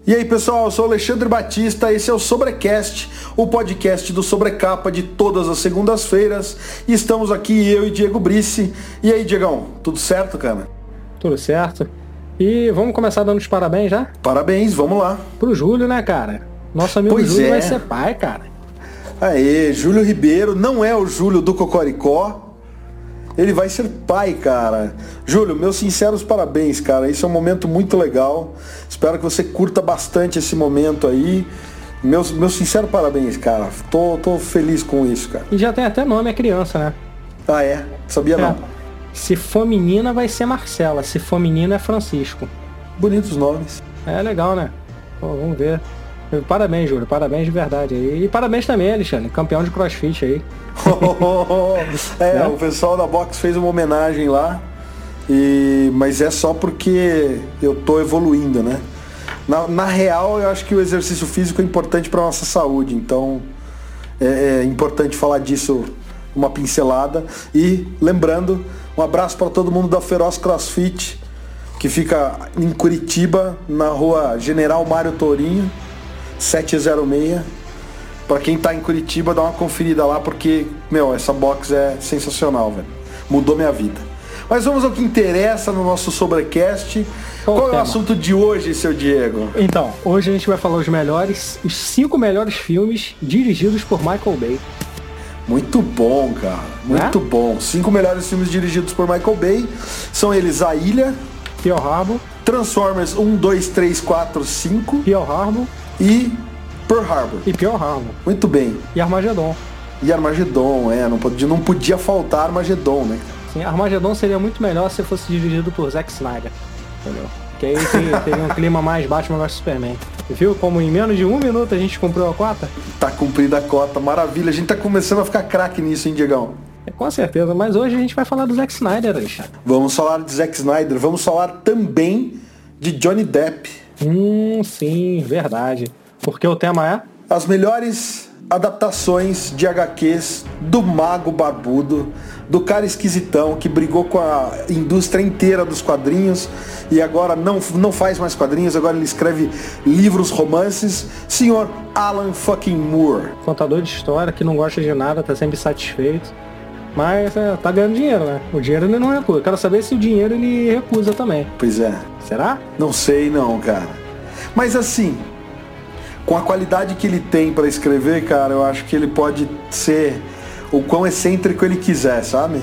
E aí pessoal, eu sou o Alexandre Batista, esse é o Sobrecast, o podcast do Sobrecapa de todas as segundas-feiras. E estamos aqui eu e Diego Brice. E aí Diegão, tudo certo, cara? Tudo certo. E vamos começar dando os parabéns já? Parabéns, vamos lá. Pro Júlio, né, cara? Nosso amigo Júlio vai ser pai, cara. Aê, Júlio Ribeiro, não é o Júlio do Cocoricó. Ele vai ser pai, cara. Júlio, meus sinceros parabéns, cara. Isso é um momento muito legal. Espero que você curta bastante esse momento aí. Meus sinceros parabéns, cara. Tô feliz com isso, cara. E já tem até nome a criança, né? Ah, é? Sabia não. Se for menina, vai ser Marcela. Se for menino, é Francisco. Bonitos nomes. É legal, né? Pô, vamos ver. Parabéns, Júlio. Parabéns de verdade aí. E parabéns também, Alexandre. Campeão de CrossFit aí. O pessoal da Box fez uma homenagem lá. Mas é só porque eu tô evoluindo, né? Na real, eu acho que o exercício físico é importante para nossa saúde. Então, é importante falar disso, uma pincelada. E, lembrando, um abraço para todo mundo da Feroz CrossFit, que fica em Curitiba, na rua General Mário Tourinho, 706. Pra quem tá em Curitiba, dá uma conferida lá, porque, essa box é sensacional, velho. Mudou minha vida. Mas vamos ao que interessa no nosso Sobrecast. Qual é o assunto de hoje, seu Diego? Então, hoje a gente vai falar os 5 melhores filmes dirigidos por Michael Bay. Muito bom, cara. Muito bom. 5 melhores filmes dirigidos por Michael Bay. São eles A Ilha, Pearl Harbor, Transformers 1, 2, 3, 4, 5, Pearl Harbor e Pearl Harbor. E Pearl Harbor. Muito bem. E Armagedon. E Armagedon, não podia faltar Armagedon, né? Sim, Armagedon seria muito melhor se fosse dirigido por Zack Snyder. Entendeu? Que aí teria um clima mais Batman vs Superman. Viu como em menos de 1 minuto a gente cumpriu a cota? Tá cumprida a cota, maravilha. A gente tá começando a ficar craque nisso, hein, Diegão? Com certeza, mas hoje a gente vai falar do Zack Snyder, Alexandre. Vamos falar de Zack Snyder, vamos falar também de Johnny Depp. Sim, verdade. Porque o tema é? As melhores adaptações de HQs do mago barbudo, do cara esquisitão que brigou com a indústria inteira dos quadrinhos e agora não faz mais quadrinhos, agora ele escreve livros, romances. Senhor Alan fucking Moore. Contador de história que não gosta de nada, tá sempre satisfeito. Mas tá ganhando dinheiro, né? O dinheiro ele não recusa. Eu quero saber se o dinheiro ele recusa também. Pois é. Será? Não sei não, cara. Mas assim, com a qualidade que ele tem pra escrever, cara, eu acho que ele pode ser o quão excêntrico ele quiser, sabe?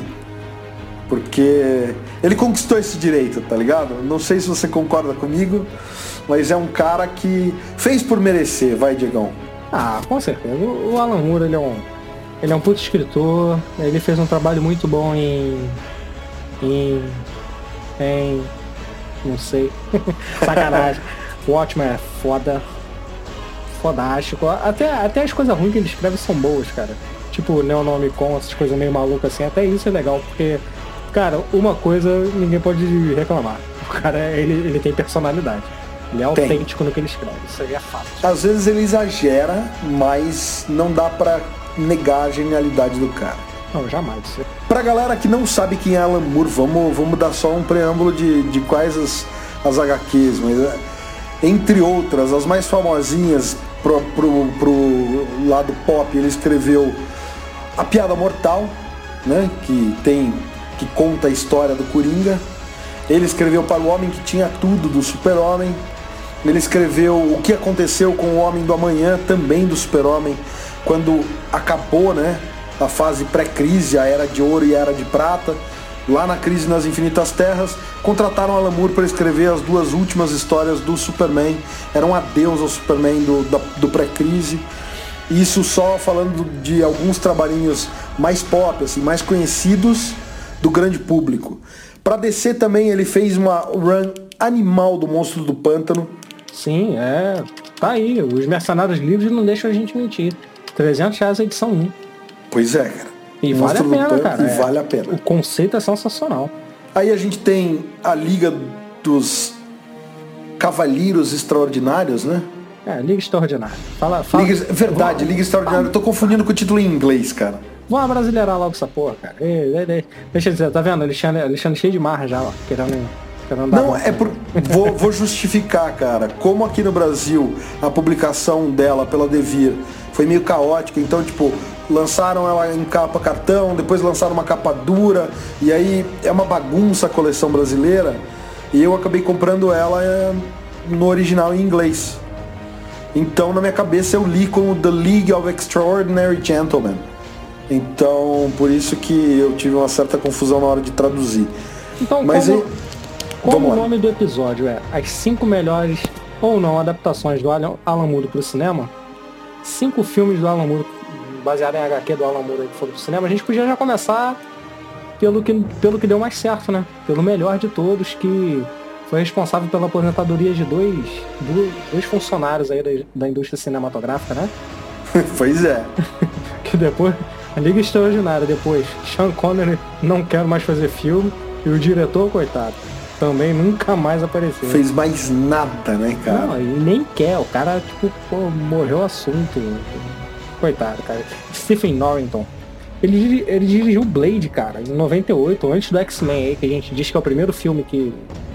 Porque ele conquistou esse direito, tá ligado? Não sei se você concorda comigo, mas é um cara que fez por merecer, vai, Diegão. Ah, com certeza. O Alan Moore, ele é um puto escritor, ele fez um trabalho muito bom em não sei, sacanagem. O Watchmen é fodástico, até as coisas ruins que ele escreve são boas, cara, tipo Neonomicon, essas coisas meio malucas assim, até isso é legal, porque, cara, uma coisa ninguém pode reclamar, o cara, ele tem personalidade. Ele é autêntico no que ele escreve, isso aí é fato. Às vezes ele exagera, mas não dá pra negar a genialidade do cara. Não, jamais. Pra galera que não sabe quem é Alan Moore, vamos dar só um preâmbulo de quais as HQs, mas entre outras, as mais famosinhas pro lado pop, ele escreveu A Piada Mortal, né, que conta a história do Coringa. Ele escreveu Para o Homem que Tinha Tudo, do Super-Homem. Ele escreveu O que Aconteceu com o Homem do Amanhã, também do Super-Homem, quando acabou, né, a fase pré-crise, a Era de Ouro e a Era de Prata. Lá na Crise nas Infinitas Terras, contrataram Alan Moore para escrever as 2 últimas histórias do Superman. Era um adeus ao Superman do pré-crise. Isso só falando de alguns trabalhinhos mais pop, assim, mais conhecidos do grande público. Para DC também ele fez uma run animal do Monstro do Pântano. Sim, tá aí. Os Mercenários Livres não deixam a gente mentir. R$300 a edição 1. Pois é, cara. E vale a pena, cara. E vale a pena. O conceito é sensacional. Aí a gente tem a Liga dos Cavalheiros Extraordinários, né? Liga Extraordinária. Fala. Verdade, Liga Extraordinária. Eu tô confundindo com o título em inglês, cara. Vamos brasileirar logo essa porra, cara. Deixa eu dizer, tá vendo? Alexandre cheio de marra já, ó. Querendo querendo dar Não, volta. vou justificar, cara. Como aqui no Brasil a publicação dela pela Devir foi meio caótica, então, tipo, lançaram ela em capa cartão, depois lançaram uma capa dura, e aí é uma bagunça a coleção brasileira, e eu acabei comprando ela no original em inglês. Então, na minha cabeça, eu li como The League of Extraordinary Gentlemen. Então, por isso que eu tive uma certa confusão na hora de traduzir. Então, mas como o nome do episódio é as 5 melhores ou não adaptações do Alan Moore pro cinema, 5 filmes do Alan Moore baseados em HQ do Alan Moore que foram pro cinema, a gente podia já começar pelo que deu mais certo, né? Pelo melhor de todos, que foi responsável pela aposentadoria de dois funcionários aí da indústria cinematográfica, né? Pois é. Que depois, a Liga Extraordinária, depois, Sean Connery não quer mais fazer filme, e o diretor, coitado, também nunca mais apareceu. Fez mais nada, né, cara? Não, e nem quer, o cara, tipo, morreu o assunto. Coitado, cara. Stephen Norrington. Ele dirigiu Blade, cara, em 98, antes do X-Men aí, que a gente diz que é o primeiro filme que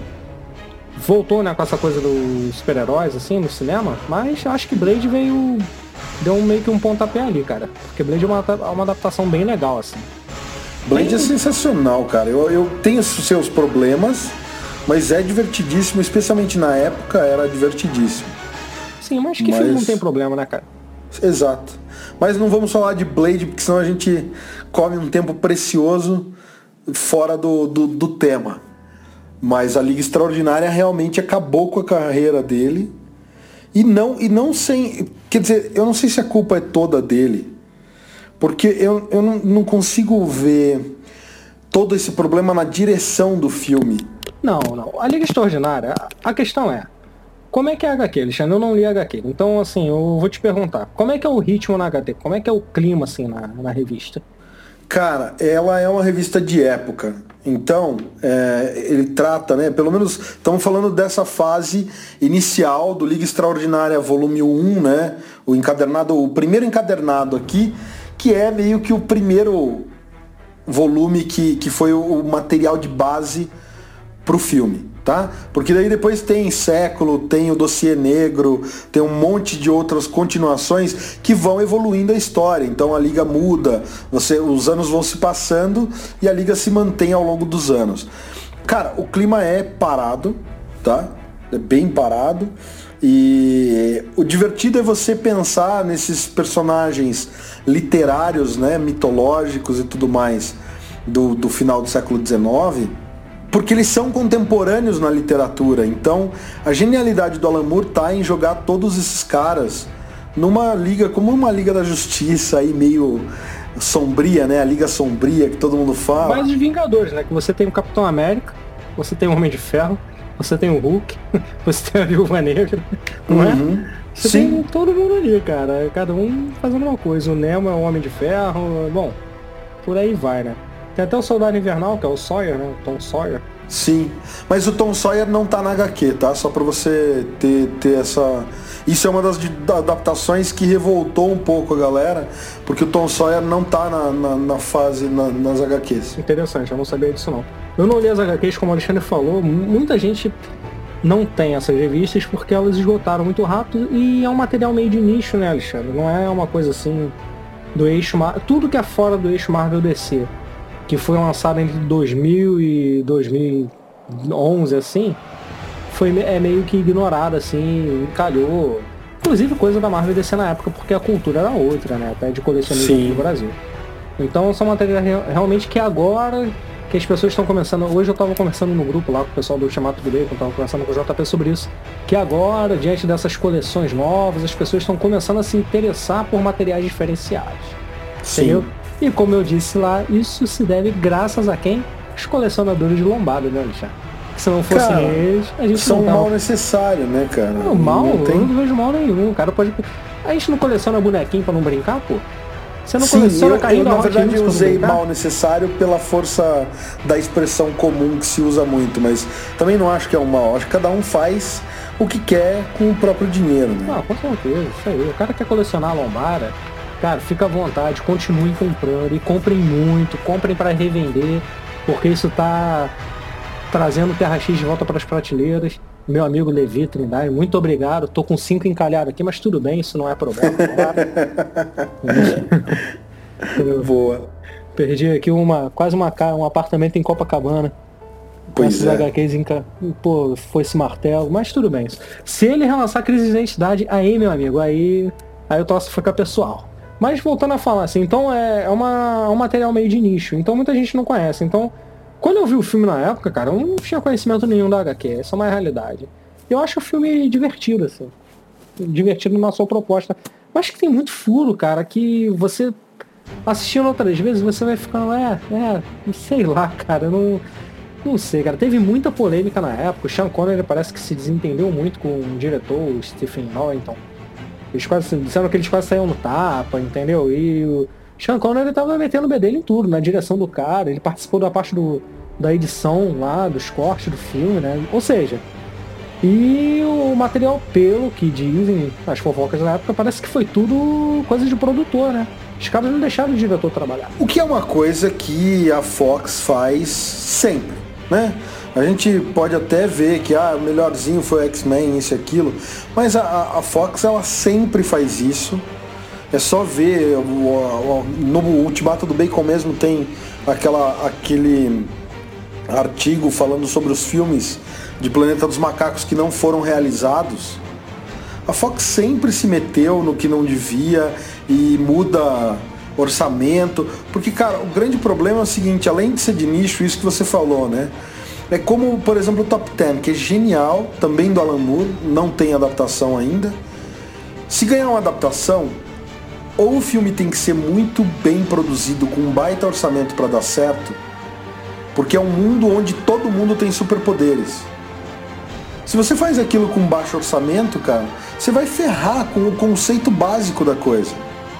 voltou, né, com essa coisa dos super-heróis, assim, no cinema, mas eu acho que Blade deu meio que um pontapé ali, cara, porque Blade é uma adaptação bem legal, assim. Blade é sensacional, cara. Eu tenho seus problemas, mas é divertidíssimo, especialmente na época era divertidíssimo. Sim, mas que filme não tem problema, né, cara? Exato. Mas não vamos falar de Blade, porque senão a gente come um tempo precioso fora do tema. Mas a Liga Extraordinária realmente acabou com a carreira dele. E não sem... Quer dizer, eu não sei se a culpa é toda dele. Porque eu não consigo ver todo esse problema na direção do filme. Não. A Liga Extraordinária, a questão é, como é que é a HQ, Alexandre? Eu não li a HQ. Então, assim, eu vou te perguntar, como é que é o ritmo na HQ? Como é que é o clima, assim, na revista? Cara, ela é uma revista de época. Então, ele trata, né? Pelo menos estamos falando dessa fase inicial do Liga Extraordinária volume 1, né? O primeiro encadernado aqui, que é meio que o primeiro volume que foi o material de base pro filme, tá? Porque daí depois tem Século, tem o Dossiê Negro, tem um monte de outras continuações que vão evoluindo a história. Então a Liga muda, os anos vão se passando e a Liga se mantém ao longo dos anos. Cara, o clima é parado, tá? É bem parado. E o divertido é você pensar nesses personagens literários, né, mitológicos e tudo mais do final do século XIX, porque eles são contemporâneos na literatura. Então a genialidade do Alan Moore tá em jogar todos esses caras numa liga, como uma Liga da Justiça aí meio sombria, né, a Liga Sombria que todo mundo fala. Mais os Vingadores, né, que você tem o Capitão América, você tem o Homem de Ferro, você tem o Hulk, você tem a Viúva Negra, não é? Você Sim. tem todo mundo ali, cara. Cada um fazendo uma coisa. O Nemo é o Homem de Ferro. Bom, por aí vai, né? Tem até o Soldado Invernal, que é o Sawyer, né? O Tom Sawyer. Sim, mas o Tom Sawyer não tá na HQ, tá? Só pra você ter essa... Isso é uma das adaptações que revoltou um pouco a galera, porque o Tom Sawyer não tá na fase, nas HQs. Interessante, eu não sabia disso não. Eu não li as HQs, como o Alexandre falou, muita gente não tem essas revistas porque elas esgotaram muito rápido e é um material meio de nicho, né, Alexandre? Não é uma coisa assim do eixo Marvel. Tudo que é fora do eixo Marvel DC, que foi lançado entre 2000 e 2011, assim, é meio que ignorado, assim, calhou. Inclusive coisa da Marvel DC na época, porque a cultura era outra, né, até de colecionismo no Brasil. Então são materiais realmente que agora que as pessoas estão começando. Hoje eu estava conversando no grupo lá com o pessoal do Chamado do Bacon, estava conversando com o JP sobre isso, que agora, diante dessas coleções novas, as pessoas estão começando a se interessar por materiais diferenciados. Sim. Entendeu? E como eu disse lá, isso se deve graças a quem? Os colecionadores de lombada, né, Alexandre? Se não fossem eles, a gente são não tava... mal necessário, né, cara? Não, mal, eu não vejo mal nenhum. O cara pode... A gente não coleciona bonequinho pra não brincar, pô? Você não coleciona carrinho da na verdade Hot eu Wheels pra não usei brincar? mal necessário pela força da expressão comum que se usa muito, mas também não acho que é um mal. Acho que cada um faz o que quer com o próprio dinheiro, né? Ah, com certeza, isso aí. O cara quer colecionar a lombada, cara, fica à vontade, continuem comprando e comprem muito, comprem pra revender, porque isso tá trazendo Terra X de volta para as prateleiras. Meu amigo Levi Trindade, muito obrigado. Tô com 5 encalhados aqui, mas tudo bem, isso não é problema. Boa. Perdi aqui quase um apartamento em Copacabana. Pois é. HQs pô, foi esse martelo, mas tudo bem. Se ele relançar Crise de Identidade, aí, meu amigo, aí o troço fica pessoal. Mas voltando a falar, assim, então é um material meio de nicho, então muita gente não conhece. Então, quando eu vi o filme na época, cara, eu não tinha conhecimento nenhum da HQ, essa é uma realidade. Eu acho o filme divertido, assim. Divertido na sua proposta. Eu acho que tem muito furo, cara, que você, assistindo outras vezes, você vai ficando, sei lá, cara, eu não sei, cara. Teve muita polêmica na época. O Sean Connery parece que se desentendeu muito com o diretor, o Stephen Norton. Eles disseram que eles quase saíam no tapa, entendeu? E o Sean Connery tava metendo o bedelho em tudo, na direção do cara. Ele participou da parte da edição lá, dos cortes do filme, né? Ou seja, e o material, pelo que dizem as fofocas da época, parece que foi tudo coisa de produtor, né? Os caras não deixaram o diretor trabalhar. O que é uma coisa que a Fox faz sempre, né? A gente pode até ver que o melhorzinho foi o X-Men, isso e aquilo, mas a Fox, ela sempre faz isso. É só ver, no Ultimato do Bacon mesmo tem aquele artigo falando sobre os filmes de Planeta dos Macacos que não foram realizados. A Fox sempre se meteu no que não devia e muda orçamento, porque, cara, o grande problema é o seguinte, além de ser de nicho, isso que você falou, né? É como, por exemplo, o Top Ten, que é genial, também do Alan Moore, não tem adaptação ainda. Se ganhar uma adaptação, ou o filme tem que ser muito bem produzido, com um baita orçamento para dar certo, porque é um mundo onde todo mundo tem superpoderes. Se você faz aquilo com baixo orçamento, cara, você vai ferrar com o conceito básico da coisa.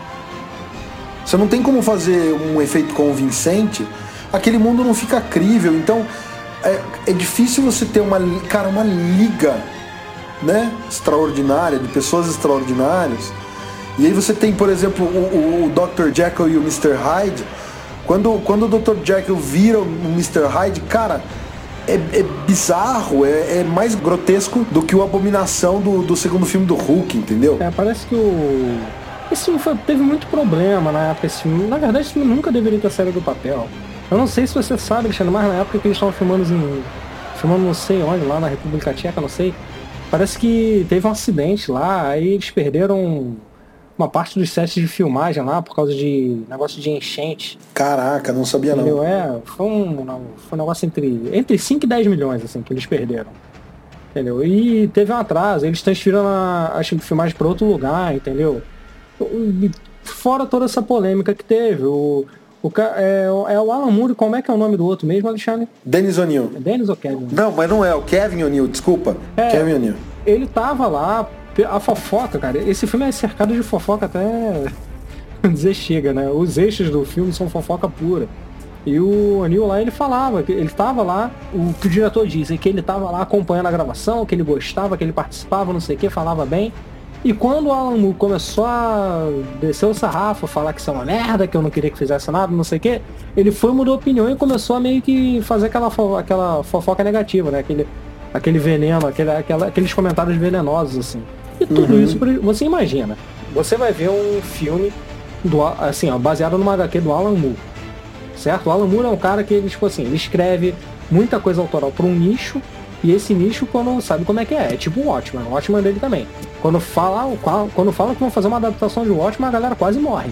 Você não tem como fazer um efeito convincente, aquele mundo não fica crível, então é difícil você ter uma liga, né, extraordinária, de pessoas extraordinárias. E aí você tem, por exemplo, o Dr. Jekyll e o Mr. Hyde. Quando o Dr. Jekyll vira o Mr. Hyde, cara, é bizarro, é mais grotesco do que o Abominação do segundo filme do Hulk, entendeu? Parece que esse filme teve muito problema na época. Esse filme, na verdade, esse filme nunca deveria ter saído do papel. Eu não sei se você sabe, Alexandre, mas na época que eles estavam filmando não sei onde, lá na República Tcheca, não sei. Parece que teve um acidente lá, aí eles perderam uma parte dos sets de filmagem lá por causa de negócio de enchente. Caraca, não sabia não. Entendeu? Foi um negócio entre 5 e 10 milhões, assim, que eles perderam. Entendeu? E teve um atraso, eles transferiram as filmagens para outro lugar, entendeu? Fora toda essa polêmica que teve, o Alan Moore, como é que é o nome do outro mesmo, Alexandre? Dennis O'Neill. É Dennis ou Kevin? Não, mas não é, o Kevin O'Neill, desculpa. Kevin O'Neill. Ele tava lá, a fofoca, cara, esse filme é cercado de fofoca até dizer chega, né? Os eixos do filme são fofoca pura. E o O'Neill lá, ele falava que ele tava lá, o que o diretor diz é que ele tava lá acompanhando a gravação, que ele gostava, que ele participava, não sei o que, falava bem. E quando o Alan Moore começou a descer o sarrafo, falar que isso é uma merda, que eu não queria que fizesse nada, não sei o que, ele mudou a opinião e começou a meio que fazer aquela fofoca negativa, né? Aquele veneno, aqueles comentários venenosos, assim. E tudo isso, você imagina, você vai ver um filme baseado numa HQ do Alan Moore, certo? O Alan Moore é um cara que ele escreve muita coisa autoral para um nicho, e esse nicho quando sabe como é que é tipo o Watchmen dele também. Quando falam que vão fazer uma adaptação de Watchmen, a galera quase morre.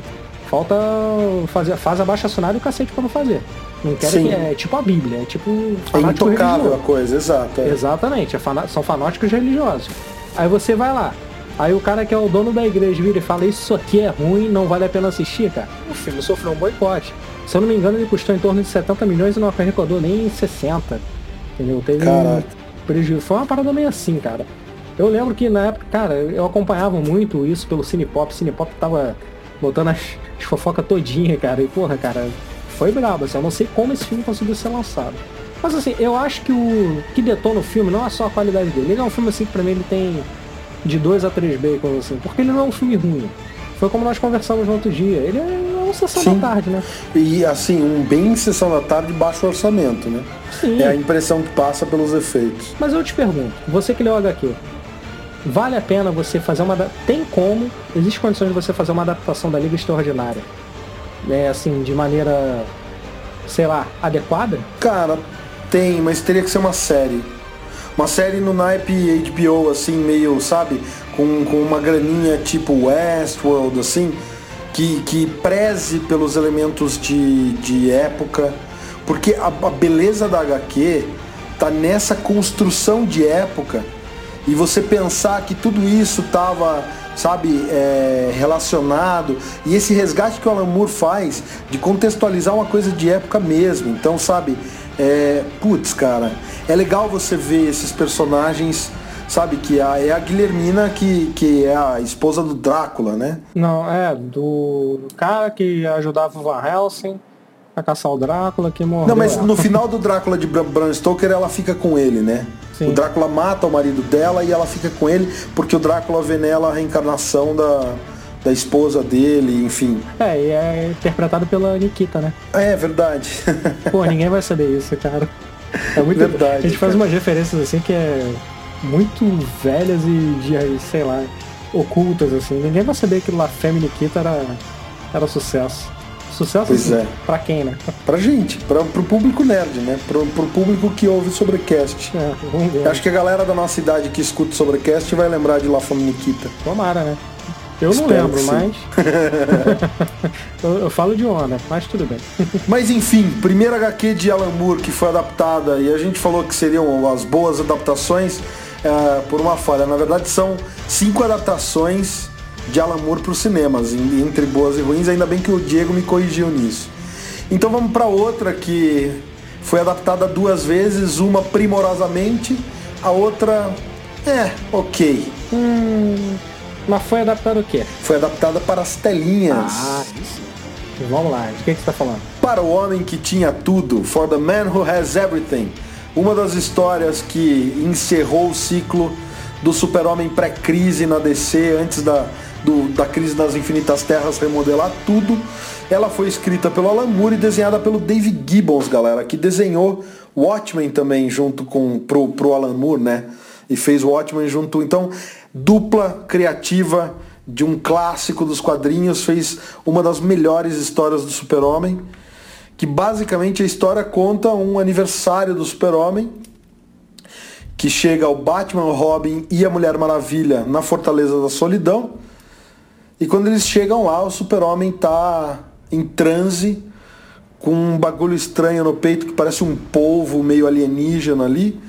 Faz abaixo-assinado e o cacete pra não fazer. Não querem que é tipo a Bíblia, é tipo fanático religioso. É intocável a coisa, exato. Exatamente, são fanáticos religiosos. Aí você vai lá, aí o cara que é o dono da igreja vira e fala, isso aqui é ruim, não vale a pena assistir, cara. O filme sofreu um boicote. Se eu não me engano, ele custou em torno de 70 milhões e não arrecadou nem 60. Entendeu? Teve um prejuízo. Foi uma parada meio assim, cara. Eu lembro que na época, cara, eu acompanhava muito isso pelo Cinepop. O Cinepop tava botando as fofocas todinha, cara. E porra, cara, foi brabo, assim. Eu não sei como esse filme conseguiu ser lançado. Mas assim, eu acho que o que detona o filme não é só a qualidade dele. Ele é um filme assim que pra mim ele tem de 2 a 3 bacons, assim. Porque ele não é um filme ruim. Foi como nós conversamos no outro dia. Ele é uma sessão da tarde, né? E assim, um bem sessão da tarde de baixo orçamento, né? Sim. É a impressão que passa pelos efeitos. Mas eu te pergunto, você que leu o HQ, vale a pena você fazer uma... Tem como, existe condições de você fazer uma adaptação da Liga Extraordinária? Assim, de maneira, sei lá, adequada? Cara, tem, mas teria que ser uma série. Uma série no naipe HBO, assim, meio, sabe? Com uma graninha tipo Westworld, assim, que preze pelos elementos de época. Porque a beleza da HQ tá nessa construção de época e você pensar que tudo isso tava, sabe, relacionado, e esse resgate que o Alan Moore faz de contextualizar uma coisa de época mesmo. Então, sabe, putz, cara, é legal você ver esses personagens, sabe, que é a Guilhermina que é a esposa do Drácula, né? Não, do cara que ajudava o Van Helsing a caçar o Drácula, que morreu. Não, mas no final do Drácula de Bram Stoker, ela fica com ele, né? Sim. O Drácula mata o marido dela e ela fica com ele porque o Drácula vê nela a reencarnação da esposa dele, enfim. E é interpretado pela Nikita, né? É verdade. Pô, ninguém vai saber isso, cara. É muito verdade. A gente faz umas referências assim que é muito velhas e sei lá, ocultas, assim. Ninguém vai saber que La Femme Nikita era sucesso. Sucesso, pois assim, é. Pra quem, né? Pra gente, pro público nerd, né? Pro público que ouve Sobrecast. Vamos ver. Acho que a galera da nossa idade que escuta Sobrecast vai lembrar de La Femme Nikita. Tomara, né? Eu não Espero lembro, mas... eu falo de onda, mas tudo bem. Mas enfim, primeira HQ de Alan Moore que foi adaptada, e a gente falou que seriam as boas adaptações por uma falha. Na verdade são 5 adaptações de Alan Moore para os cinemas, entre boas e ruins. Ainda bem que o Diego me corrigiu nisso. Então vamos para outra que foi adaptada 2 vezes, uma primorosamente, a outra ok. Mas foi adaptado o quê? Foi adaptada para as telinhas. Isso. Vamos lá, de que você está falando? Para o Homem que Tinha Tudo, For the Man Who Has Everything, uma das histórias que encerrou o ciclo do Super-Homem pré-crise na DC, antes da crise das Infinitas Terras remodelar tudo. Ela foi escrita pelo Alan Moore e desenhada pelo Dave Gibbons, galera, que desenhou Watchmen também junto pro Alan Moore, né? E fez Watchmen junto. Então, dupla criativa de um clássico dos quadrinhos, fez uma das melhores histórias do Super-Homem, que basicamente a história conta um aniversário do Super-Homem, que chega ao Batman, o Robin e a Mulher Maravilha na Fortaleza da Solidão. E quando eles chegam lá, o Super-Homem tá em transe, com um bagulho estranho no peito que parece um polvo meio alienígena ali.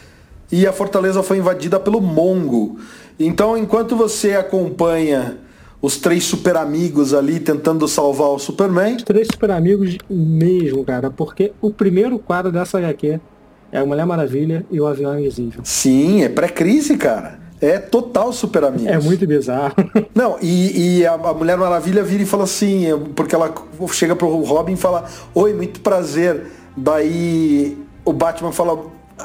E a fortaleza foi invadida pelo Mongo. Então, enquanto você acompanha os 3 super amigos ali tentando salvar o Superman... Os 3 super amigos mesmo, cara, porque o primeiro quadro dessa HQ é a Mulher Maravilha e o Avião Invisível. Sim, é pré-crise, cara. É total super amigos. É muito bizarro. Não, e a Mulher Maravilha vira e fala assim, porque ela chega pro Robin e fala: oi, muito prazer. Daí o Batman fala: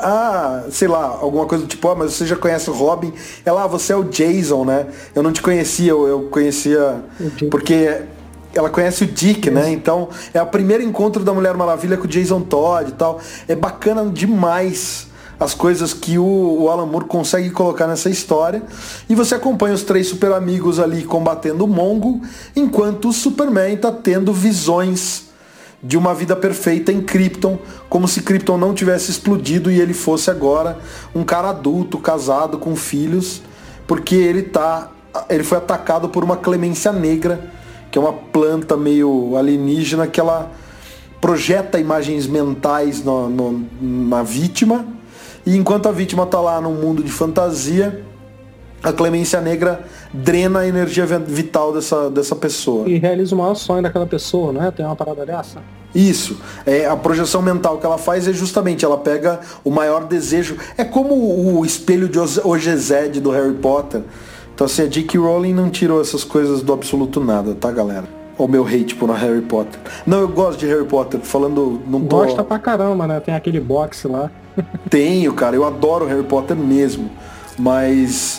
sei lá, alguma coisa do tipo: mas você já conhece o Robin? Ela: você é o Jason, né? Eu não te conhecia, eu conhecia porque ela conhece o Dick, né? Então é o primeiro encontro da Mulher Maravilha com o Jason Todd e tal. É bacana demais as coisas que o Alan Moore consegue colocar nessa história. E você acompanha os 3 super amigos ali combatendo o Mongo, enquanto o Superman tá tendo visões de uma vida perfeita em Krypton, como se Krypton não tivesse explodido e ele fosse agora um cara adulto, casado, com filhos, porque ele foi atacado por uma clemência negra, que é uma planta meio alienígena que ela projeta imagens mentais na vítima. E enquanto a vítima tá lá num mundo de fantasia, a clemência negra drena a energia vital dessa pessoa. E realiza o maior sonho daquela pessoa, né? Tem uma parada dessa? Isso. A projeção mental que ela faz é justamente, ela pega o maior desejo. É como o espelho de Ogezed do Harry Potter. Então assim, a J.K. Rowling não tirou essas coisas do absoluto nada, tá, galera? O meu hate por Harry Potter. Não, eu gosto de Harry Potter, falando... Gosta pra caramba, né? Tem aquele boxe lá. Tenho, cara, eu adoro Harry Potter mesmo. Mas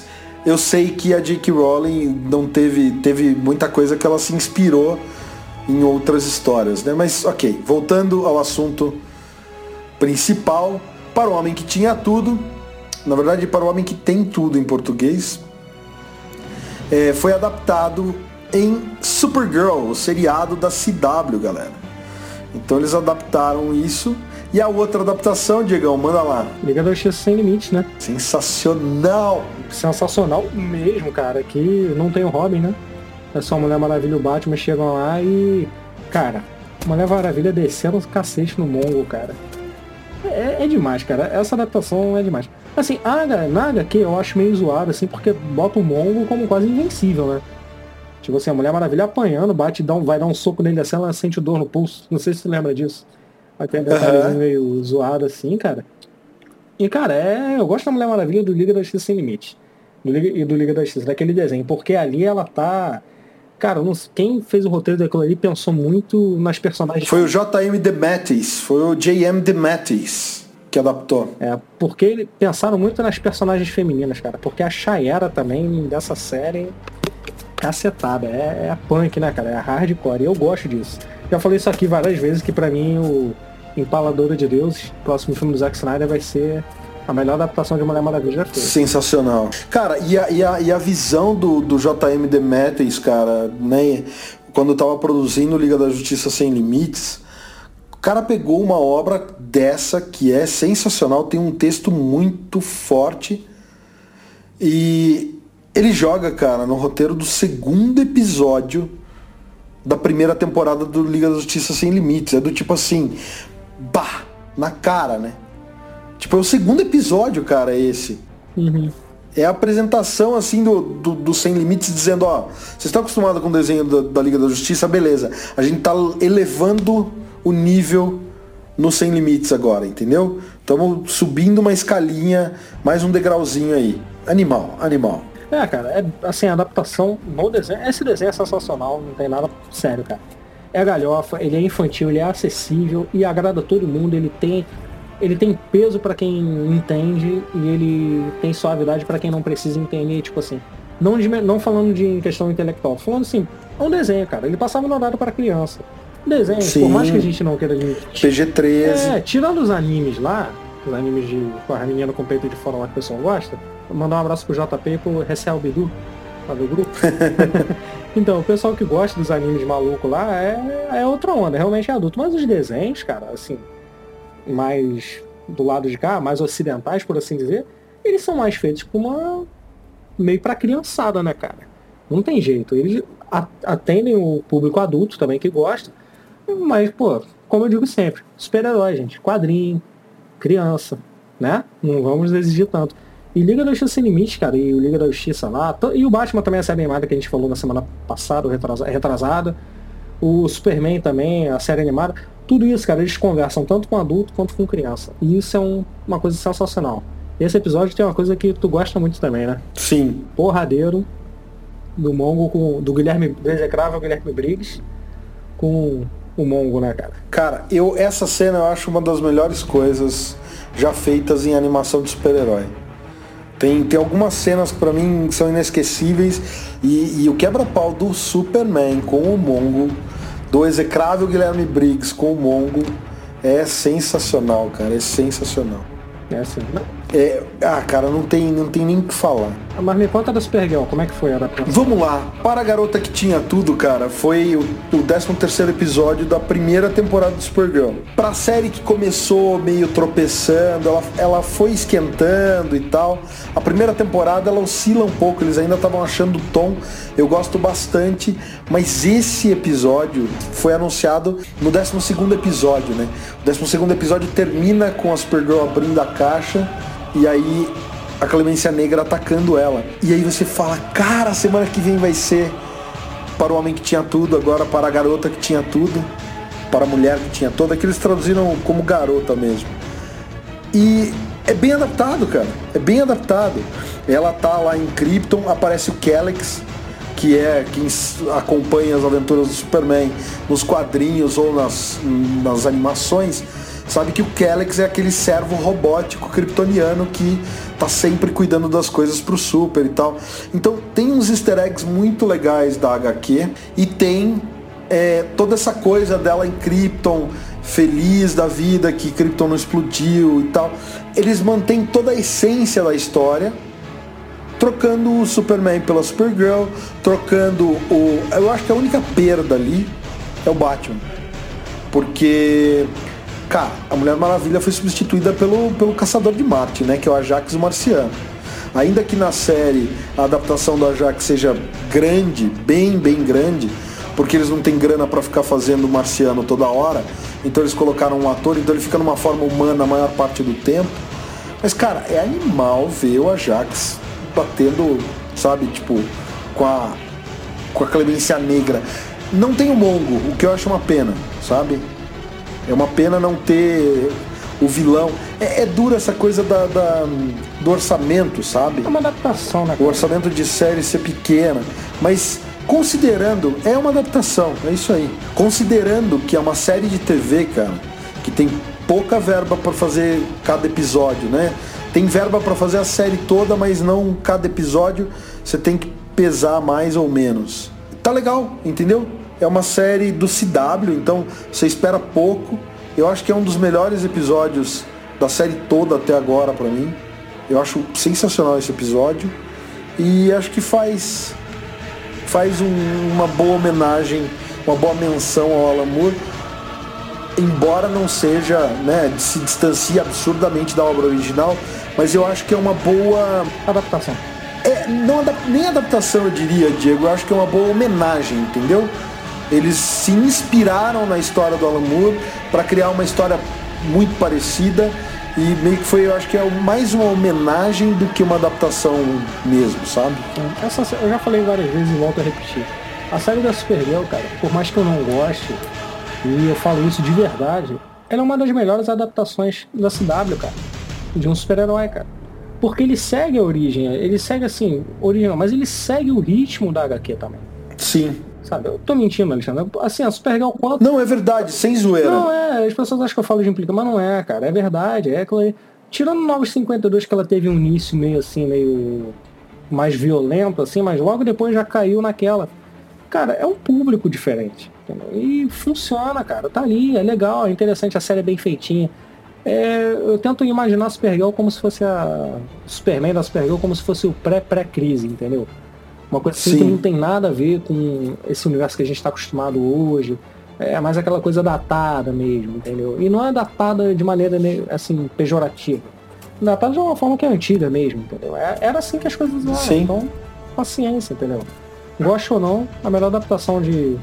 eu sei que a J.K. Rowling não teve muita coisa que ela se inspirou em outras histórias, né? Mas ok, voltando ao assunto principal, Para o Homem que Tinha Tudo, na verdade Para o Homem que Tem Tudo em português, foi adaptado em Supergirl, o seriado da CW, galera. Então eles adaptaram isso. E a outra adaptação, Diegão, manda lá. Liga da Justiça Sem Limites, né? Sensacional! Sensacional mesmo, cara. Que não tem o Robin, né? É só a Mulher Maravilha e o Batman chegam lá e... Cara, Mulher Maravilha descendo os cacete no Mongo, cara. É demais, cara. Essa adaptação é demais. Assim, na HQ eu acho meio zoado, assim, porque bota o Mongo como quase invencível, né? Tipo assim, a Mulher Maravilha apanhando, vai dar um soco nele assim, ela sente dor no pulso. Não sei se você lembra disso. Aí tem um detalhezinho meio zoado assim, cara. E, cara, eu gosto da Mulher Maravilha do Liga da Justiça Sem Limite. Do Liga da Justiça, daquele desenho. Porque ali ela tá... Cara, quem fez o roteiro daquilo ali pensou muito nas personagens... Foi o J.M. DeMatteis. Foi o J.M. DeMatteis que adaptou. Porque eles pensaram muito nas personagens femininas, cara. Porque a Shayera também, dessa série... Cacetada. É a punk, né, cara? É a hardcore. E eu gosto disso. Já falei isso aqui várias vezes, que pra mim o Empaladora de Deuses, próximo filme do Zack Snyder, vai ser a melhor adaptação de Mulher Maravilha já feita. Sensacional. Cara, e a visão do J.M. DeMatteis, cara, né? Quando eu tava produzindo Liga da Justiça Sem Limites, o cara pegou uma obra dessa que é sensacional, tem um texto muito forte e ele joga, cara, no roteiro do segundo episódio da primeira temporada do Liga da Justiça Sem Limites. É do tipo assim, na cara, né? Tipo, é o segundo episódio, cara, esse. Uhum. É a apresentação, assim, do Sem Limites, dizendo, ó, vocês estão acostumados com o desenho da Liga da Justiça, beleza. A gente tá elevando o nível no Sem Limites agora, entendeu? Estamos subindo uma escalinha, mais um degrauzinho aí. Animal. Cara, assim, a adaptação no desenho... Esse desenho é sensacional, não tem nada sério, cara. É galhofa, ele é infantil, ele é acessível e agrada todo mundo, ele tem peso pra quem entende e ele tem suavidade pra quem não precisa entender, tipo assim... Não falando em questão intelectual, falando assim, é um desenho, cara. Ele passava no horário para criança. Desenho, sim, por mais que a gente não queira admitir. PG-13. Tirando os animes lá, os animes com a menina com peito de fora lá que o pessoal gosta, vou mandar um abraço pro JP e pro Recel Bidu, lá do grupo. Então, o pessoal que gosta dos animes malucos lá é outra onda, realmente é adulto. Mas os desenhos, cara, assim, mais do lado de cá, mais ocidentais, por assim dizer, eles são mais feitos com uma... meio pra criançada, né, cara? Não tem jeito. Eles atendem o público adulto também que gosta, mas, pô, como eu digo sempre, super-herói, gente, quadrinho, criança, né? Não vamos exigir tanto. E Liga da Justiça Sem Limite, cara, e o Liga da Justiça lá, e o Batman também, a série animada que a gente falou na semana passada, retrasada, o Superman também, a série animada, tudo isso, cara, eles conversam tanto com adulto quanto com criança. E isso é uma coisa sensacional. Esse episódio tem uma coisa que tu gosta muito também, né? Sim. Porradeiro do Mongo, do execrável Guilherme Briggs com o Mongo, né, cara? Cara, essa cena eu acho uma das melhores coisas já feitas em animação de super-herói. Tem algumas cenas que pra mim são inesquecíveis e o quebra-pau do Superman com o Mongo, do execrável Guilherme Briggs com o Mongo, é sensacional, cara, é sensacional. É assim, né? Cara, não tem nem o que falar. Mas me conta da Supergirl, como é que foi a adaptação? Vamos lá, Para a Garota que Tinha Tudo, cara, foi o 13º episódio da primeira temporada do Supergirl. Pra série que começou meio tropeçando, ela foi esquentando e tal. A primeira temporada ela oscila um pouco, eles ainda estavam achando o tom, eu gosto bastante, mas esse episódio foi anunciado no 12º episódio, né? O 12º episódio termina com a Supergirl abrindo a caixa e aí a Clemência Negra atacando ela. E aí você fala, cara, semana que vem vai ser Para o Homem que Tinha Tudo, agora Para a Garota que Tinha Tudo, Para a Mulher que Tinha Tudo, que eles traduziram como garota mesmo. E é bem adaptado, cara, é bem adaptado. Ela tá lá em Krypton, aparece o Kellex, que é quem acompanha as aventuras do Superman nos quadrinhos ou nas animações. sabe que o Kellex é aquele servo robótico kryptoniano que tá sempre cuidando das coisas pro Super e tal. Então tem uns easter eggs muito legais da HQ e tem toda essa coisa dela em Krypton, feliz da vida que Krypton não explodiu e tal. Eles mantêm toda a essência da história, trocando o Superman pela Supergirl, trocando eu acho que a única perda ali é o Batman, porque, cara, a Mulher Maravilha foi substituída pelo Caçador de Marte, né, que é o Ajax o Marciano. Ainda que na série a adaptação do Ajax seja grande, bem grande, porque eles não têm grana pra ficar fazendo o Marciano toda hora, então eles colocaram um ator, então ele fica numa forma humana a maior parte do tempo. Mas, cara, é animal ver o Ajax batendo, sabe, tipo, com a Clemência Negra. Não tem o Mongo, o que eu acho uma pena, sabe? É uma pena não ter o vilão. É dura essa coisa do orçamento, sabe? É uma adaptação, né? O orçamento de série ser pequena, mas considerando, é uma adaptação, é isso aí. Considerando que é uma série de TV, cara, que tem pouca verba para fazer cada episódio, né? Tem verba para fazer a série toda, mas não cada episódio, você tem que pesar mais ou menos. Tá legal, entendeu? É uma série do CW, então você espera pouco. Eu acho que é um dos melhores episódios da série toda até agora pra mim. Eu acho sensacional esse episódio. E acho que faz uma boa homenagem, uma boa menção ao Alan Moore, embora não seja, né, se distancie absurdamente da obra original, mas eu acho que é uma boa adaptação. Nem adaptação, eu diria, Diego. Eu acho que é uma boa homenagem, entendeu? Eles se inspiraram na história do Alan Moore para criar uma história muito parecida e meio que foi, eu acho que é mais uma homenagem do que uma adaptação mesmo, sabe? Eu já falei várias vezes e volto a repetir. A série da Supergirl, cara, por mais que eu não goste, e eu falo isso de verdade, ela é uma das melhores adaptações da CW, cara, de um super-herói, cara. Porque ele segue a origem, ele segue assim, original, mas ele segue o ritmo da HQ também. Sim. Sabe, eu tô mentindo, Alexandre. Assim, a Supergirl quanto... Não, é verdade, sem zoeira. Não, as pessoas acham que eu falo de implica, mas não é, cara. É verdade. É aquela... Tirando Novos 52, que ela teve um início meio assim, meio mais violento, assim, mas logo depois já caiu naquela. Cara, é um público diferente. Entendeu? E funciona, cara. Tá ali, é legal, é interessante, a série é bem feitinha. Eu tento imaginar a Supergirl como se fosse o Superman da Supergirl como se fosse o pré-crise, entendeu? Uma coisa assim que não tem nada a ver com esse universo que a gente está acostumado hoje. É mais aquela coisa datada mesmo, entendeu? E não é datada de maneira assim, pejorativa. Datada de uma forma que é antiga mesmo, entendeu? Era assim que as coisas eram. Sim. Então, paciência, entendeu? Gosto ou não, a melhor adaptação de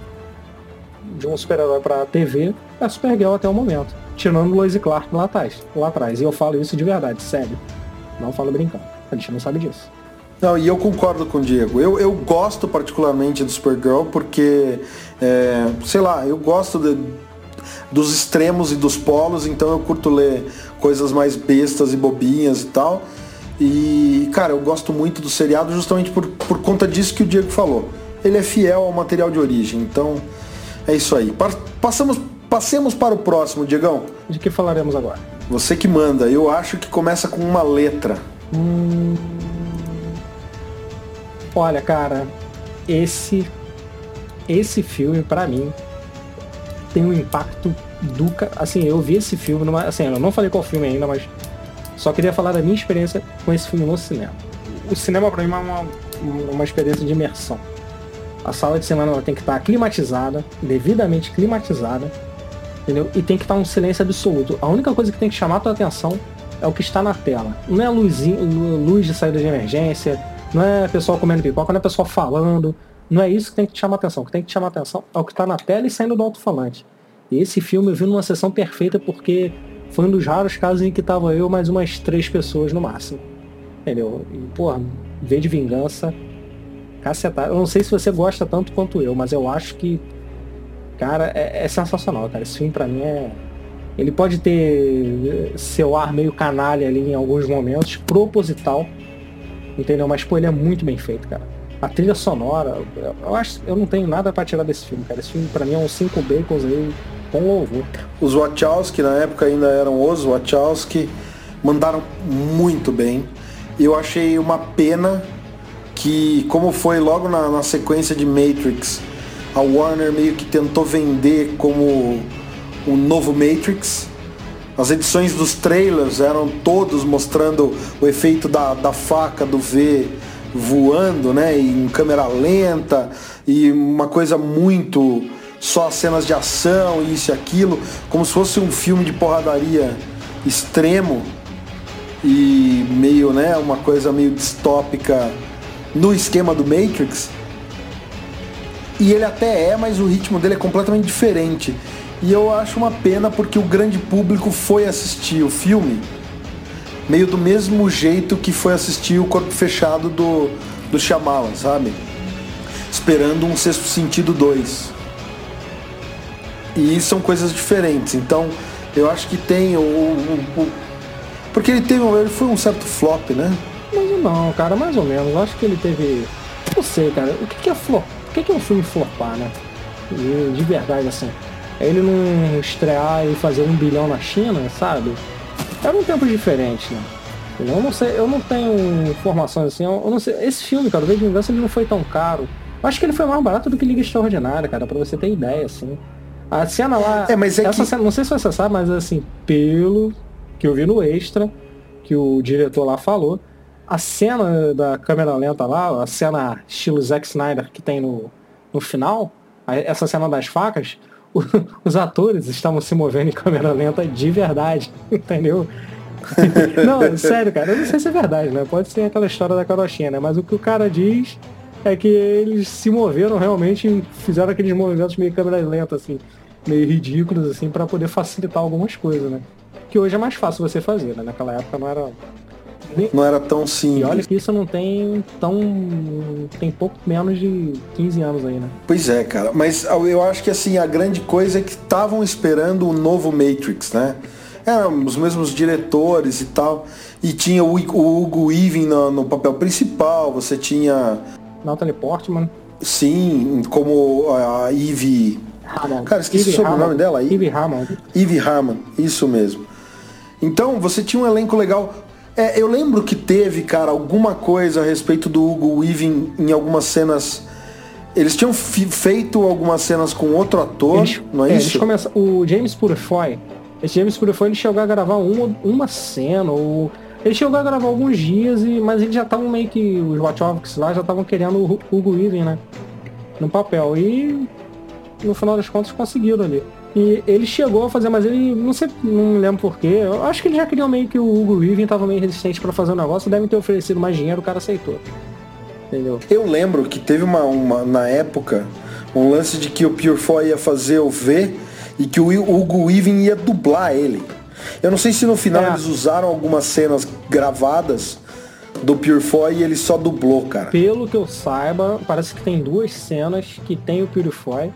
um super-herói pra TV é a Supergirl até o momento. Tirando Lois e Clark lá atrás. E eu falo isso de verdade, sério. Não falo brincando. A gente não sabe disso. Não, e eu concordo com o Diego. Eu gosto particularmente do Supergirl porque, sei lá, eu gosto dos extremos e dos polos, então eu curto ler coisas mais bestas e bobinhas e tal. E, cara, eu gosto muito do seriado justamente por conta disso que o Diego falou. Ele é fiel ao material de origem, então é isso aí. Passemos para o próximo, Diegão. De que falaremos agora? Você que manda. Eu acho que começa com uma letra. Olha, cara, esse filme, pra mim, tem um impacto assim, eu vi esse filme assim, eu não falei qual filme ainda, mas só queria falar da minha experiência com esse filme no cinema. O cinema, pra mim, é uma experiência de imersão. A sala de cinema ela tem que estar climatizada, devidamente climatizada, entendeu? E tem que estar um silêncio absoluto. A única coisa que tem que chamar a tua atenção é o que está na tela. Não é luz de saída de emergência, não é pessoal comendo pipoca, não é pessoal falando. Não é isso que tem que te chamar a atenção. O que tem que te chamar a atenção é o que está na tela e saindo do alto-falante. E esse filme eu vi numa sessão perfeita porque foi um dos raros casos em que tava eu mais umas 3 pessoas no máximo. Entendeu? E, porra, V de Vingança, cacetada. Eu não sei se você gosta tanto quanto eu, mas eu acho que, cara, é sensacional, cara. Esse filme pra mim ele pode ter seu ar meio canalha ali em alguns momentos, proposital, entendeu? Mas, pô, ele é muito bem feito, cara. A trilha sonora, eu não tenho nada pra tirar desse filme, cara. Esse filme pra mim é um 5 bacons aí, com louvor. Os Wachowski, na época ainda eram os Wachowski, mandaram muito bem. Eu achei uma pena que, como foi logo na sequência de Matrix, a Warner meio que tentou vender como o novo Matrix. As edições dos trailers eram todos mostrando o efeito da faca do V voando, né, em câmera lenta, e uma coisa muito só cenas de ação, isso e aquilo, como se fosse um filme de porradaria extremo e meio, né, uma coisa meio distópica no esquema do Matrix. E ele até mas o ritmo dele é completamente diferente. E eu acho uma pena porque o grande público foi assistir o filme meio do mesmo jeito que foi assistir o Corpo Fechado do Shyamalan, sabe? Esperando um Sexto Sentido 2. E são coisas diferentes. Então, eu acho que tem porque ele foi um certo flop, né? Mas não, cara, mais ou menos. Eu acho que ele teve... Não sei, cara. O que é flop? O que é um filme flopar, né? De verdade, assim. Ele não estrear e fazer 1 bilhão na China, sabe? Era um tempo diferente, né? Eu não sei, eu não tenho informações assim, eu não sei. Esse filme, cara, o V de Vingança, ele não foi tão caro. Eu acho que ele foi mais barato do que Liga Extraordinária, cara, pra você ter ideia, assim. A cena lá... cena, não sei se você sabe, mas assim, pelo que eu vi no Extra, que o diretor lá falou, a cena da câmera lenta lá, a cena estilo Zack Snyder que tem no final, essa cena das facas, os atores estavam se movendo em câmera lenta de verdade, entendeu? Não, sério, cara, eu não sei se é verdade, né? Pode ser aquela história da carochinha, né? Mas o que o cara diz é que eles se moveram realmente e fizeram aqueles movimentos meio câmera lenta, assim, meio ridículos, assim, pra poder facilitar algumas coisas, né? Que hoje é mais fácil você fazer, né? Naquela época não era tão simples. E olha que isso não tem tem pouco menos de 15 anos aí, né? Pois é, cara. Mas eu acho que assim, a grande coisa é que estavam esperando o novo Matrix, né? Eram os mesmos diretores e tal. E tinha o Hugo Weaving no papel principal. Você tinha... Natalie Portman. Sim, como a Eve... Hammond. Cara, esqueci o sobrenome dela aí. Eve Hammond. Eve Hammond, isso mesmo. Então, você tinha um elenco legal... eu lembro que teve, cara, alguma coisa a respeito do Hugo Weaving em algumas cenas. Eles tinham feito algumas cenas com outro ator, não é isso? O James Purefoy. Esse James Purefoy, ele chegou a gravar uma cena, ele chegou a gravar alguns dias, mas eles já estavam meio que, os Wachowski lá já estavam querendo o Hugo Weaving, né? No papel. E no final das contas conseguiram ali. E ele chegou a fazer, mas ele, não lembro porquê. Eu acho que ele já queria meio que o Hugo Weaving tava meio resistente pra fazer o negócio, devem ter oferecido mais dinheiro, o cara aceitou. Entendeu? Eu lembro que teve na época, um lance de que o Purefoy ia fazer o V e que o Hugo Weaving ia dublar ele. Eu não sei se no final eles usaram algumas cenas gravadas do Purefoy e ele só dublou, cara. Pelo que eu saiba, parece que tem 2 cenas que tem o Purefoy.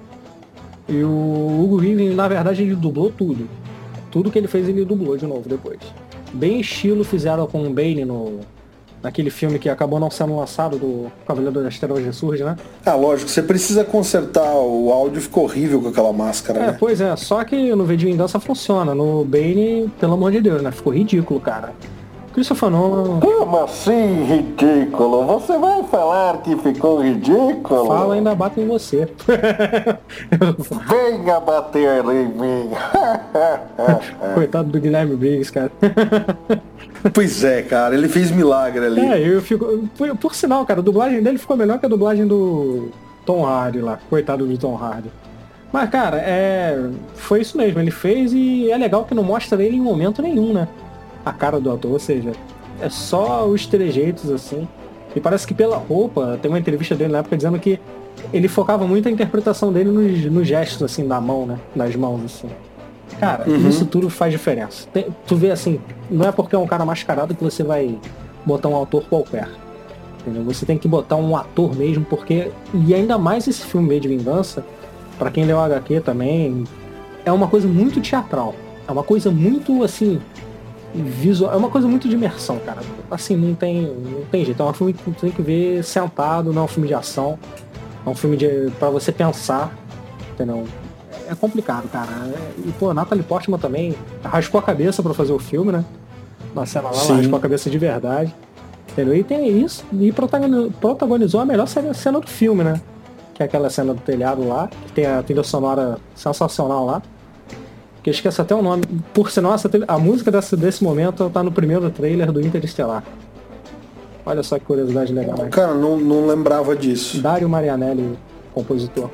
E o Hugo Weaving, na verdade, ele dublou tudo. Tudo que ele fez, ele dublou de novo depois. Bem estilo fizeram com o Bane naquele filme que acabou não sendo lançado, do Cavaleiro das Trevas Ressurge, né? Ah, lógico, você precisa consertar, o áudio ficou horrível com aquela máscara, né? Pois é, só que no V de Vingança funciona. No Bane, pelo amor de Deus, né? Ficou ridículo, cara. Christopher Nolan... Como assim ridículo? Você vai falar que ficou ridículo? Fala, ainda bato em você. Venha bater em mim. Coitado do Guilherme Briggs, cara. Pois é, cara, ele fez milagre ali. Eu fico... Por sinal, cara, a dublagem dele ficou melhor que a dublagem do Tom Hardy lá. Coitado do Tom Hardy. Mas, cara, foi isso mesmo. Ele fez e é legal que não mostra ele em momento nenhum, né? A cara do ator, ou seja, é só os trejeitos, assim. E parece que pela roupa, tem uma entrevista dele na época dizendo que ele focava muito a interpretação dele nos gestos, assim, da mão, né? Das mãos, assim. Cara, isso tudo faz diferença. Tu vê, assim, não é porque é um cara mascarado que você vai botar um ator qualquer. Entendeu? Você tem que botar um ator mesmo, porque... E ainda mais esse filme V de Vingança, pra quem leu HQ também, é uma coisa muito teatral. É uma coisa muito, assim... visual, é uma coisa muito de imersão, cara. Assim, não tem jeito. É um filme que tu tem que ver sentado, não é um filme de ação. É um filme pra você pensar, entendeu? é complicado, cara. E, pô, Natalie Portman também raspou a cabeça pra fazer o filme, né? Na cena lá, ela raspou a cabeça de verdade. Entendeu? E tem isso, e protagonizou a melhor cena do filme, né? Que é aquela cena do telhado lá, que tem a trilha sonora sensacional lá. Que eu esqueço até o nome. Por sinal, a música desse momento tá no primeiro trailer do Interestelar. Olha só que curiosidade legal, né? Cara, não lembrava disso. Dario Marianelli, compositor.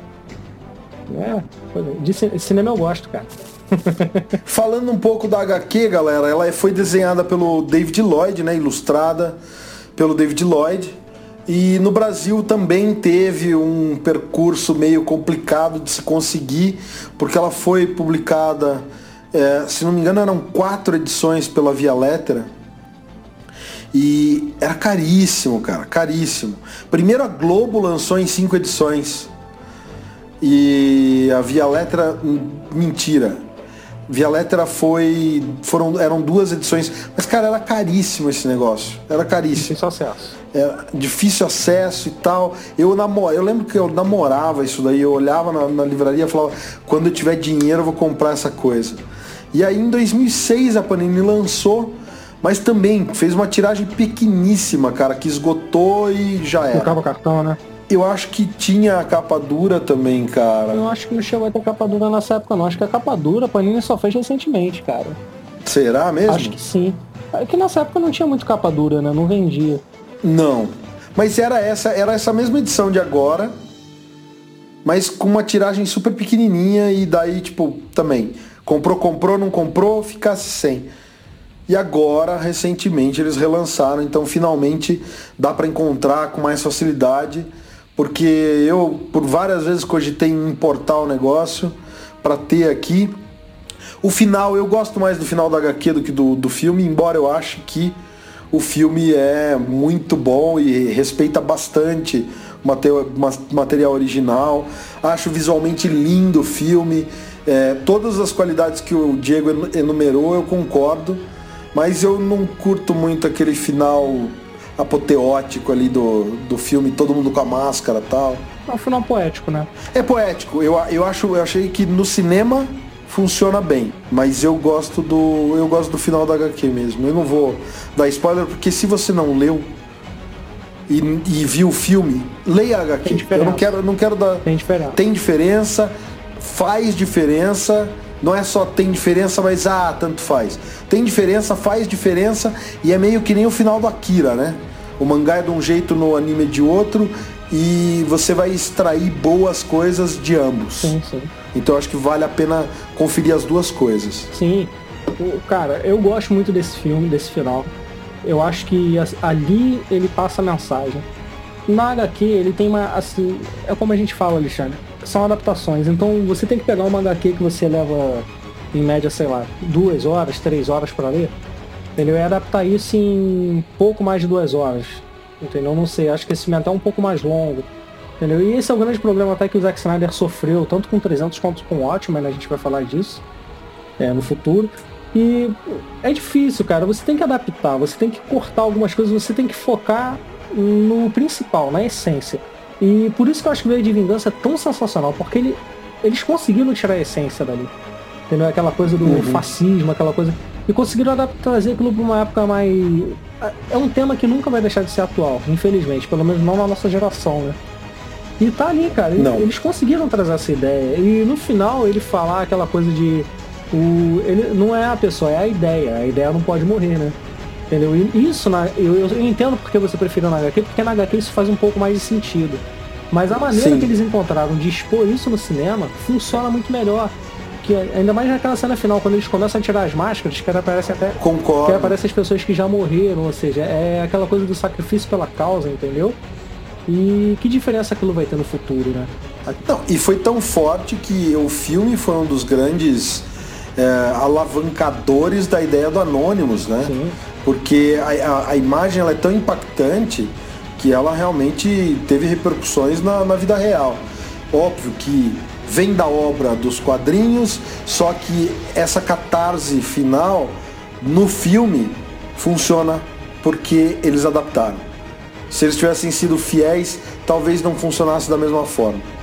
De cinema eu gosto, cara. Falando um pouco da HQ, galera, ela foi desenhada pelo David Lloyd, né? Ilustrada pelo David Lloyd. E no Brasil também teve um percurso meio complicado de se conseguir, porque ela foi publicada, se não me engano, eram 4 edições pela Via Lettera. E era caríssimo, cara, caríssimo. Primeiro a Globo lançou em 5 edições. E a Via Lettera, mentira. Via Lettera eram 2 edições. Mas, cara, era caríssimo esse negócio. Era caríssimo. Difícil acesso. Era difícil acesso e tal. Eu lembro que eu namorava isso daí. Eu olhava na livraria e falava, quando eu tiver dinheiro eu vou comprar essa coisa. E aí em 2006 a Panini lançou, mas também fez uma tiragem pequeníssima, cara, que esgotou e já era. Colocava cartão, né? Eu acho que tinha a capa dura também, cara. Eu acho que não chegou a ter capa dura nessa época, não. Acho que a capa dura a Panini só fez recentemente, cara. Será mesmo? Acho que sim. É que nessa época não tinha muito capa dura, né? Não vendia. Não. Mas era essa mesma edição de agora, mas com uma tiragem super pequenininha e daí, tipo, também. Comprou, não comprou, ficasse sem. E agora, recentemente, eles relançaram, então finalmente dá pra encontrar com mais facilidade. Porque eu, por várias vezes, cogitei em importar o negócio para ter aqui. O final, eu gosto mais do final da HQ do que do filme, embora eu ache que o filme é muito bom e respeita bastante o material original. Acho visualmente lindo o filme. Todas as qualidades que o Diego enumerou, eu concordo. Mas eu não curto muito aquele final apoteótico ali do filme, todo mundo com a máscara e tal. É um final poético, né? É poético. Eu achei que no cinema funciona bem, mas eu gosto do final da HQ mesmo. Eu não vou dar spoiler, porque se você não leu e viu o filme, leia a HQ. Eu não quero dar... Tem diferença. Tem diferença, faz diferença. Não é só tem diferença, mas tanto faz. Tem diferença, faz diferença, e é meio que nem o final do Akira, né? O mangá é de um jeito, no anime é de outro, e você vai extrair boas coisas de ambos. Sim, sim. Então acho que vale a pena conferir as duas coisas. Sim. Cara, eu gosto muito desse filme, desse final. Eu acho que ali ele passa a mensagem. Na HQ ele tem uma, assim, é como a gente fala, Alexandre, são adaptações. Então você tem que pegar uma HQ que você leva, em média, sei lá, 2 horas, 3 horas pra ler, entendeu? E adaptar isso em pouco mais de 2 horas, entendeu? Não sei, acho que esse filme é até um pouco mais longo, entendeu? E esse é o grande problema até que o Zack Snyder sofreu, tanto com 300 quanto com Watchmen, a gente vai falar disso no futuro. E é difícil, cara, você tem que adaptar, você tem que cortar algumas coisas, você tem que focar no principal, na essência. E por isso que eu acho que o V de Vingança é tão sensacional, porque eles conseguiram tirar a essência dali, entendeu? Aquela coisa do fascismo, aquela coisa, e conseguiram trazer aquilo para uma época mais... É um tema que nunca vai deixar de ser atual, infelizmente, pelo menos não na nossa geração, né? E tá ali, cara, eles conseguiram trazer essa ideia, e no final ele falar aquela coisa de... ele não é a pessoa, é a ideia não pode morrer, né? Entendeu? E isso, eu entendo porque você prefere na HQ, porque na HQ isso faz um pouco mais de sentido. Mas a maneira que eles encontraram de expor isso no cinema funciona muito melhor. Que ainda mais naquela cena final, quando eles começam a tirar as máscaras, que aparecem até... Concordo. Que aparecem as pessoas que já morreram, ou seja, é aquela coisa do sacrifício pela causa, entendeu? E que diferença aquilo vai ter no futuro, né? Não, e foi tão forte que o filme foi um dos grandes alavancadores da ideia do Anonymous, né? Sim. Porque a imagem ela é tão impactante que ela realmente teve repercussões na vida real. Óbvio que vem da obra dos quadrinhos, só que essa catarse final no filme funciona porque eles adaptaram. Se eles tivessem sido fiéis, talvez não funcionasse da mesma forma.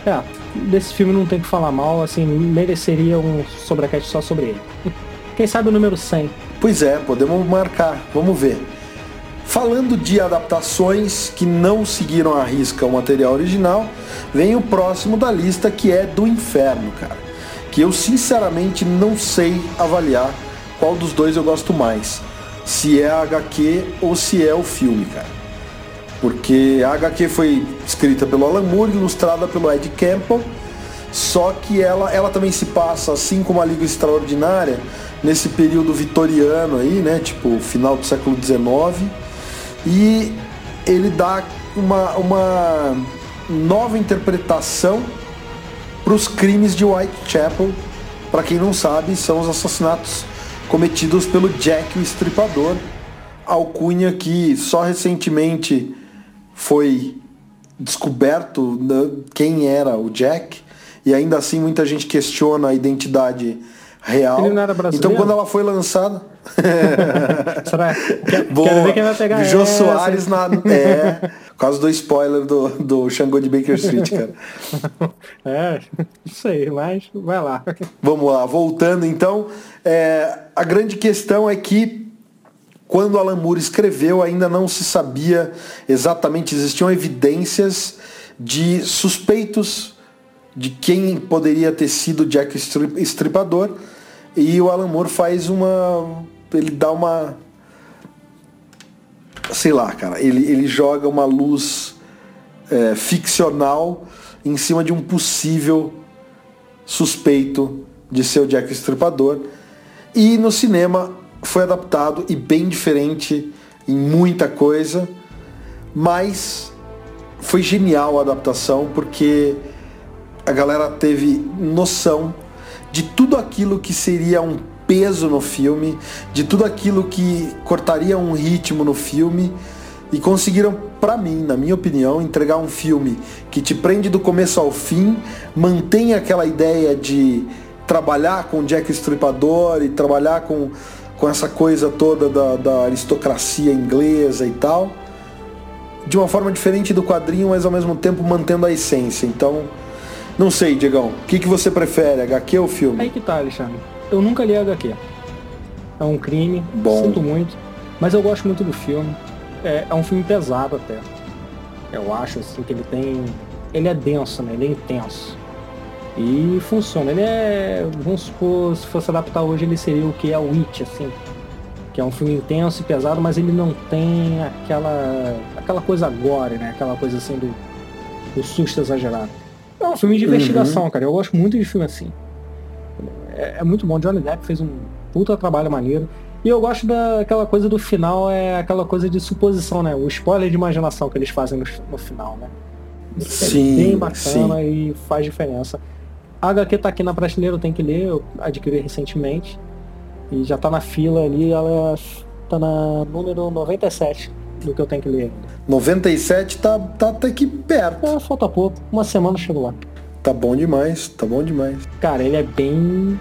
desse filme não tem que falar mal, assim, mereceria um sobrecast só sobre ele. Quem sabe o número 100. Pois é, podemos marcar, vamos ver. Falando de adaptações que não seguiram à risca o material original, vem o próximo da lista, que é Do Inferno, cara. Que eu sinceramente não sei avaliar qual dos dois eu gosto mais. Se é a HQ ou se é o filme, cara. Porque a HQ foi escrita pelo Alan Moore, ilustrada pelo Ed Campbell, só que ela também se passa, assim como a Liga Extraordinária, nesse período vitoriano aí, né, tipo final do século XIX, e ele dá uma nova interpretação para os crimes de Whitechapel. Para quem não sabe, são os assassinatos cometidos pelo Jack o Estripador, alcunha que só recentemente foi descoberto quem era o Jack, e ainda assim muita gente questiona a identidade real. Ele não era brasileiro? Então quando ela foi lançada... Será? Boa. Quero ver quem vai pegar Jô essa. Soares por causa do spoiler do Xangô de Baker Street, cara. Não sei, mas vai lá. Vamos lá, voltando então. A grande questão é que quando Alan Moore escreveu, ainda não se sabia exatamente, existiam evidências de suspeitos de quem poderia ter sido Jack Estripador, e o Alan Moore ele dá uma... sei lá, cara, ele joga uma luz ficcional em cima de um possível suspeito de ser o Jack Estripador, e no cinema foi adaptado e bem diferente em muita coisa, mas foi genial a adaptação, porque a galera teve noção de tudo aquilo que seria um peso no filme, de tudo aquilo que cortaria um ritmo no filme, e conseguiram, pra mim, na minha opinião, entregar um filme que te prende do começo ao fim, mantém aquela ideia de trabalhar com Jack Estripador e trabalhar com essa coisa toda da aristocracia inglesa e tal, de uma forma diferente do quadrinho, mas ao mesmo tempo mantendo a essência. Então, não sei, Diegão, o que você prefere, HQ ou filme? Aí que tá, Alexandre. Eu nunca li HQ. É um crime, Bom. Sinto muito, mas eu gosto muito do filme. É um filme pesado até. Eu acho assim que ele é denso, né? Ele é intenso. E funciona. Vamos supor, se fosse adaptar hoje, ele seria o que é o It, assim. Que é um filme intenso e pesado, mas ele não tem aquela coisa gore, né? Aquela coisa assim do susto exagerado. É um filme de investigação, cara. Eu gosto muito de filme assim. É muito bom. Johnny Depp fez um puta trabalho maneiro. E eu gosto daquela coisa do final, aquela coisa de suposição, né? O spoiler de imaginação que eles fazem no final, né? Sim, bem bacana, sim. E faz diferença. A HQ tá aqui na prateleira, eu tenho que ler, eu adquiri recentemente. E já tá na fila ali, ela tá na número 97 do que eu tenho que ler ainda. 97 tá até aqui perto. Falta pouco, uma semana eu chego lá. Tá bom demais, tá bom demais. Cara, ele é bem...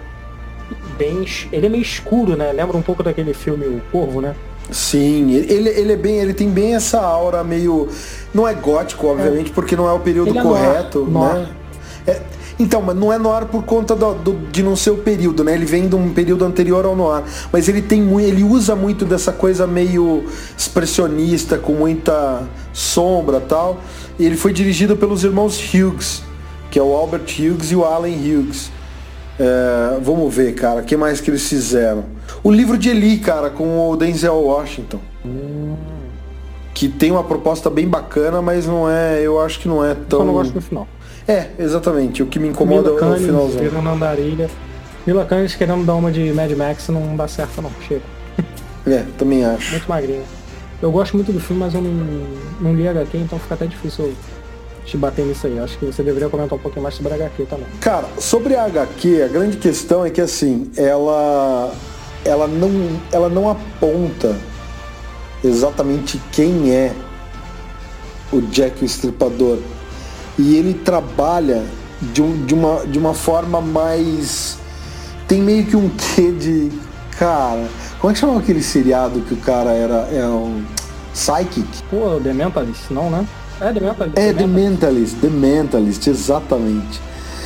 ele é meio escuro, né? Lembra um pouco daquele filme O Corvo, né? Sim, ele tem bem essa aura meio... Não é gótico, obviamente, porque não é o período Ele é correto, noir. né? Então, mas não é noir por conta de não ser o período, né? Ele vem de um período anterior ao noir. Mas ele usa muito dessa coisa meio expressionista, com muita sombra e tal. E ele foi dirigido pelos irmãos Hughes, que é o Albert Hughes e o Alan Hughes. Vamos ver, cara, o que mais que eles fizeram? O livro de Eli, cara, com o Denzel Washington. Que tem uma proposta bem bacana, mas não é, eu acho que não é tão... Só não gosto do final. Exatamente, o que me incomoda é o finalzão. Querendo andarilha. Mila Kunis querendo dar uma de Mad Max não dá certo não, chega. Também acho. Muito magrinho. Eu gosto muito do filme, mas eu não li HQ, então fica até difícil eu te bater nisso aí. Acho que você deveria comentar um pouquinho mais sobre a HQ também. Cara, sobre a HQ, a grande questão é que assim, ela não aponta exatamente quem é o Jack o Estripador. E ele trabalha de uma forma mais... Tem meio que um quê de... Cara, como é que chamava aquele seriado que o cara é um Psychic? Pô, o The Mentalist, não, né? The Mentalist, exatamente.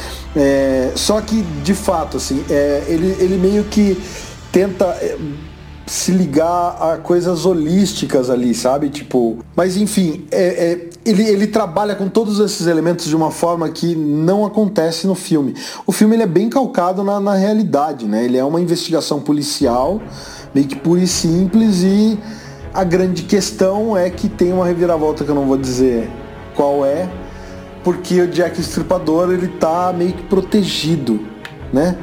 Só que, de fato, assim, ele meio que tenta se ligar a coisas holísticas ali, sabe? Tipo, mas enfim, ele trabalha com todos esses elementos de uma forma que não acontece no filme. O filme ele é bem calcado na realidade, né? Ele é uma investigação policial, meio que pura e simples, e a grande questão é que tem uma reviravolta que eu não vou dizer qual é, porque o Jack Estripador ele tá meio que protegido, né?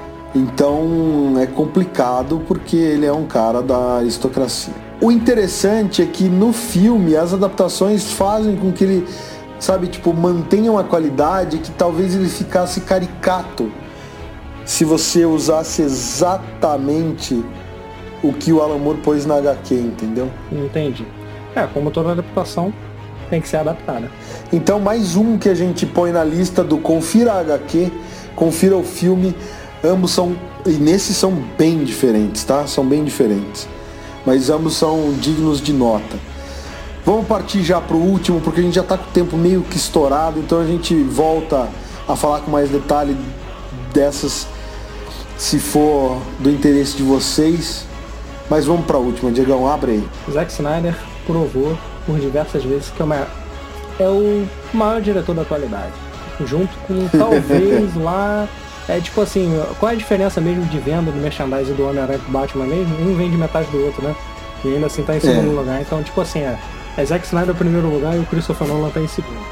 Então é complicado porque ele é um cara da aristocracia. O interessante é que no filme as adaptações fazem com que ele, sabe, tipo, mantenha uma qualidade que talvez ele ficasse caricato se você usasse exatamente o que o Alan Moore pôs na HQ, entendeu? Entendi. Como toda adaptação tem que ser adaptada. Então mais um que a gente põe na lista do confira a HQ, confira o filme. Ambos são, e nesses são bem diferentes, tá? São bem diferentes. Mas ambos são dignos de nota. Vamos partir já pro último, porque a gente já tá com o tempo meio que estourado, então a gente volta a falar com mais detalhe dessas, se for do interesse de vocês. Mas vamos pra última, Diegão, abre aí. Zack Snyder provou por diversas vezes que é o maior diretor da atualidade. Junto com, talvez, lá... tipo assim, qual é a diferença mesmo de venda do merchandise do Homem-Aranha pro Batman mesmo? Um vende metade do outro, né? E ainda assim tá em segundo lugar. Então, tipo assim, é Zack Snyder em primeiro lugar e o Christopher Nolan tá em segundo.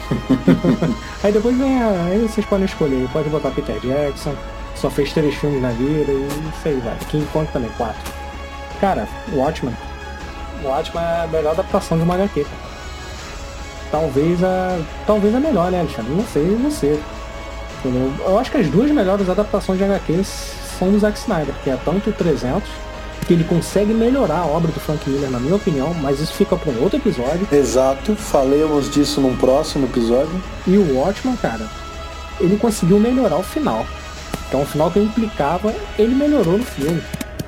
Aí depois aí vocês podem escolher. Pode botar Peter Jackson, só fez 3 filmes na vida e isso aí vai. King Kong também, 4. Cara, o Watchmen é a melhor adaptação de uma HQ, cara. Talvez a melhor, né, Alexandre? Não sei você. Entendeu? Eu acho que as duas melhores adaptações de HQs são do Zack Snyder, que é tanto o 300, que ele consegue melhorar a obra do Frank Miller, na minha opinião, mas isso fica para um outro episódio. Exato, falemos disso num próximo episódio. E o Watchmen, cara, ele conseguiu melhorar o final. Então o final que implicava, ele melhorou no filme.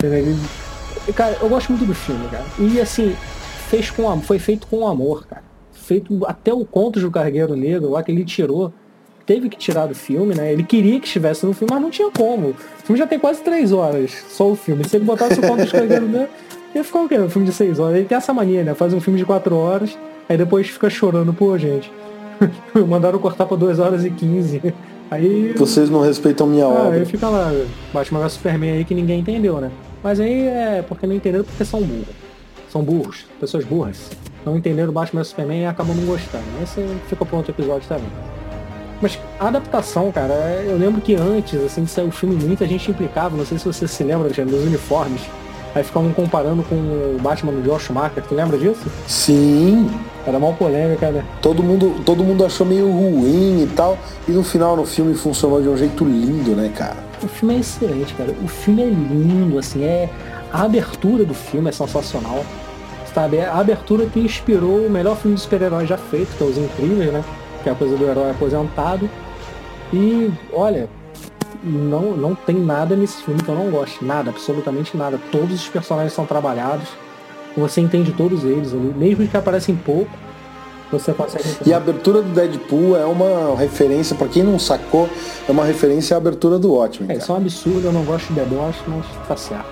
Cara, eu gosto muito do filme, cara. E assim, foi feito com amor, cara. Feito até o Contos do Cargueiro Negro, lá que ele tirou. Teve que tirar do filme, né? Ele queria que estivesse no filme, mas não tinha como. O filme já tem quase 3 horas, só o filme. Se ele botasse o Contos do Cargueiro Negro, ia ficar o quê? Um filme de 6 horas. Ele tem essa mania, né? Faz um filme de 4 horas, aí depois fica chorando, pô, gente. Mandaram cortar pra 2 horas e 15. Aí... Vocês não respeitam minha obra. Aí fica lá, Batman vs Superman aí que ninguém entendeu, né? Mas aí é porque não entenderam porque são burros. São burros, pessoas burras. Não entenderam o Batman vs Superman e acabam não gostando. Esse fica pra outro episódio também. Mas a adaptação, cara, eu lembro que antes, assim, de sair o filme, muita gente implicava, não sei se você se lembra, dos uniformes. Aí ficavam comparando com o Batman do Joel Schumacher, tu lembra disso? Sim. Era mal polêmica, né? Todo mundo achou meio ruim e tal, e no final, no filme, funcionou de um jeito lindo, né, cara? O filme é excelente, cara. O filme é lindo, assim, a abertura do filme é sensacional, sabe? A abertura que inspirou o melhor filme de super-herói já feito, que é Os Incríveis, né? Que é a coisa do herói aposentado. E, olha, não tem nada nesse filme que eu não goste. Nada, absolutamente nada. Todos os personagens são trabalhados. Você entende todos eles ali. Mesmo que aparecem pouco, você consegue entender. E a abertura do Deadpool é uma referência, pra quem não sacou, é uma referência à abertura do Watchmen. Isso é um absurdo, eu não gosto de deboche, mas tá certo.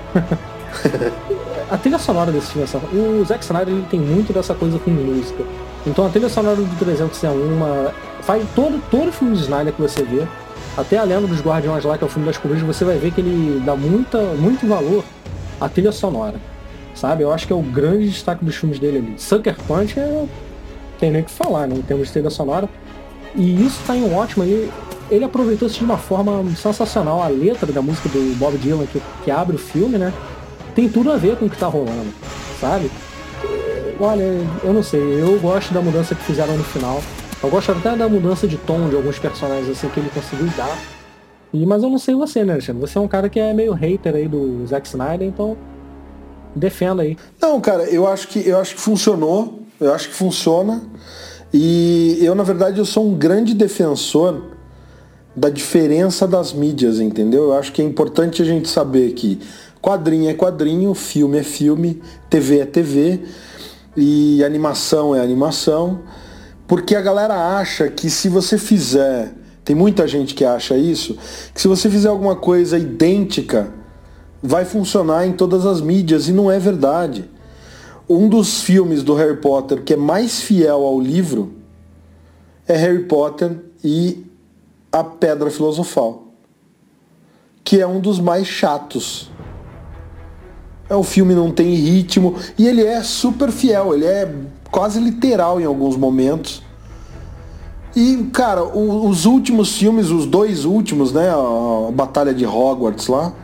A trilha sonora desse filme, o Zack Snyder ele tem muito dessa coisa com música. Então a trilha sonora do 300 é faz todo filme de Snyder que você vê, até a Lenda dos Guardiões lá, que é o filme das corujas, você vai ver que ele dá muito valor à trilha sonora, sabe? Eu acho que é o grande destaque dos filmes dele ali. Sucker Punch tem nem o que falar, né, em termos de trilha sonora. E isso tá em um ótimo, ele aproveitou isso de uma forma sensacional. A letra da música do Bob Dylan que abre o filme, né, tem tudo a ver com o que tá rolando, sabe? Olha, eu não sei, eu gosto da mudança que fizeram no final. Eu gosto até da mudança de tom de alguns personagens assim que ele conseguiu dar. Mas eu não sei você, né, Alexandre? Você é um cara que é meio hater aí do Zack Snyder, então defenda aí. Não, cara, eu acho que funcionou. Eu acho que funciona. E eu, na verdade, eu sou um grande defensor da diferença das mídias, entendeu? Eu acho que é importante a gente saber que quadrinho é quadrinho, filme é filme, TV é TV. e animação é animação, porque a galera acha que se você fizer, tem muita gente que acha isso, que se você fizer alguma coisa idêntica, vai funcionar em todas as mídias, e não é verdade. Um dos filmes do Harry Potter que é mais fiel ao livro é Harry Potter e a Pedra Filosofal, que é um dos mais chatos. O filme não tem ritmo e ele é super fiel, ele é quase literal em alguns momentos. E, cara, os últimos filmes, os 2 últimos, né, a Batalha de Hogwarts lá,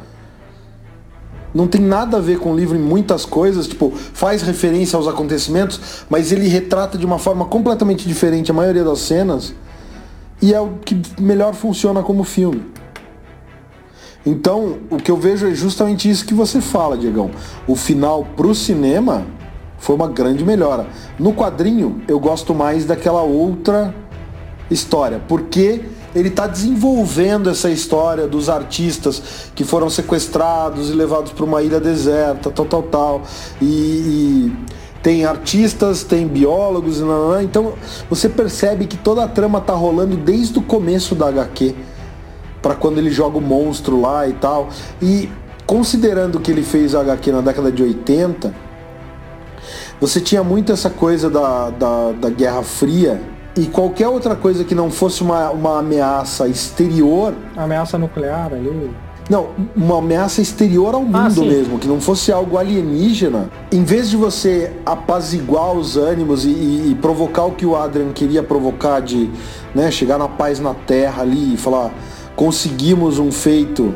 não tem nada a ver com o livro em muitas coisas, tipo, faz referência aos acontecimentos, mas ele retrata de uma forma completamente diferente a maioria das cenas, e é o que melhor funciona como filme. Então, o que eu vejo é justamente isso que você fala, Diegão. O final pro cinema foi uma grande melhora. No quadrinho, eu gosto mais daquela outra história, porque ele está desenvolvendo essa história dos artistas que foram sequestrados e levados para uma ilha deserta, tal. E tem artistas, tem biólogos, então você percebe que toda a trama tá rolando desde o começo da HQ, para quando ele joga o monstro lá e tal. E considerando que ele fez a HQ na década de 80, você tinha muito essa coisa da Guerra Fria, e qualquer outra coisa que não fosse uma ameaça exterior... Ameaça nuclear ali... Não, uma ameaça exterior ao mundo mesmo, que não fosse algo alienígena. Em vez de você apaziguar os ânimos e provocar o que o Adrian queria provocar, de, né, chegar na paz na Terra ali e falar, conseguimos um feito...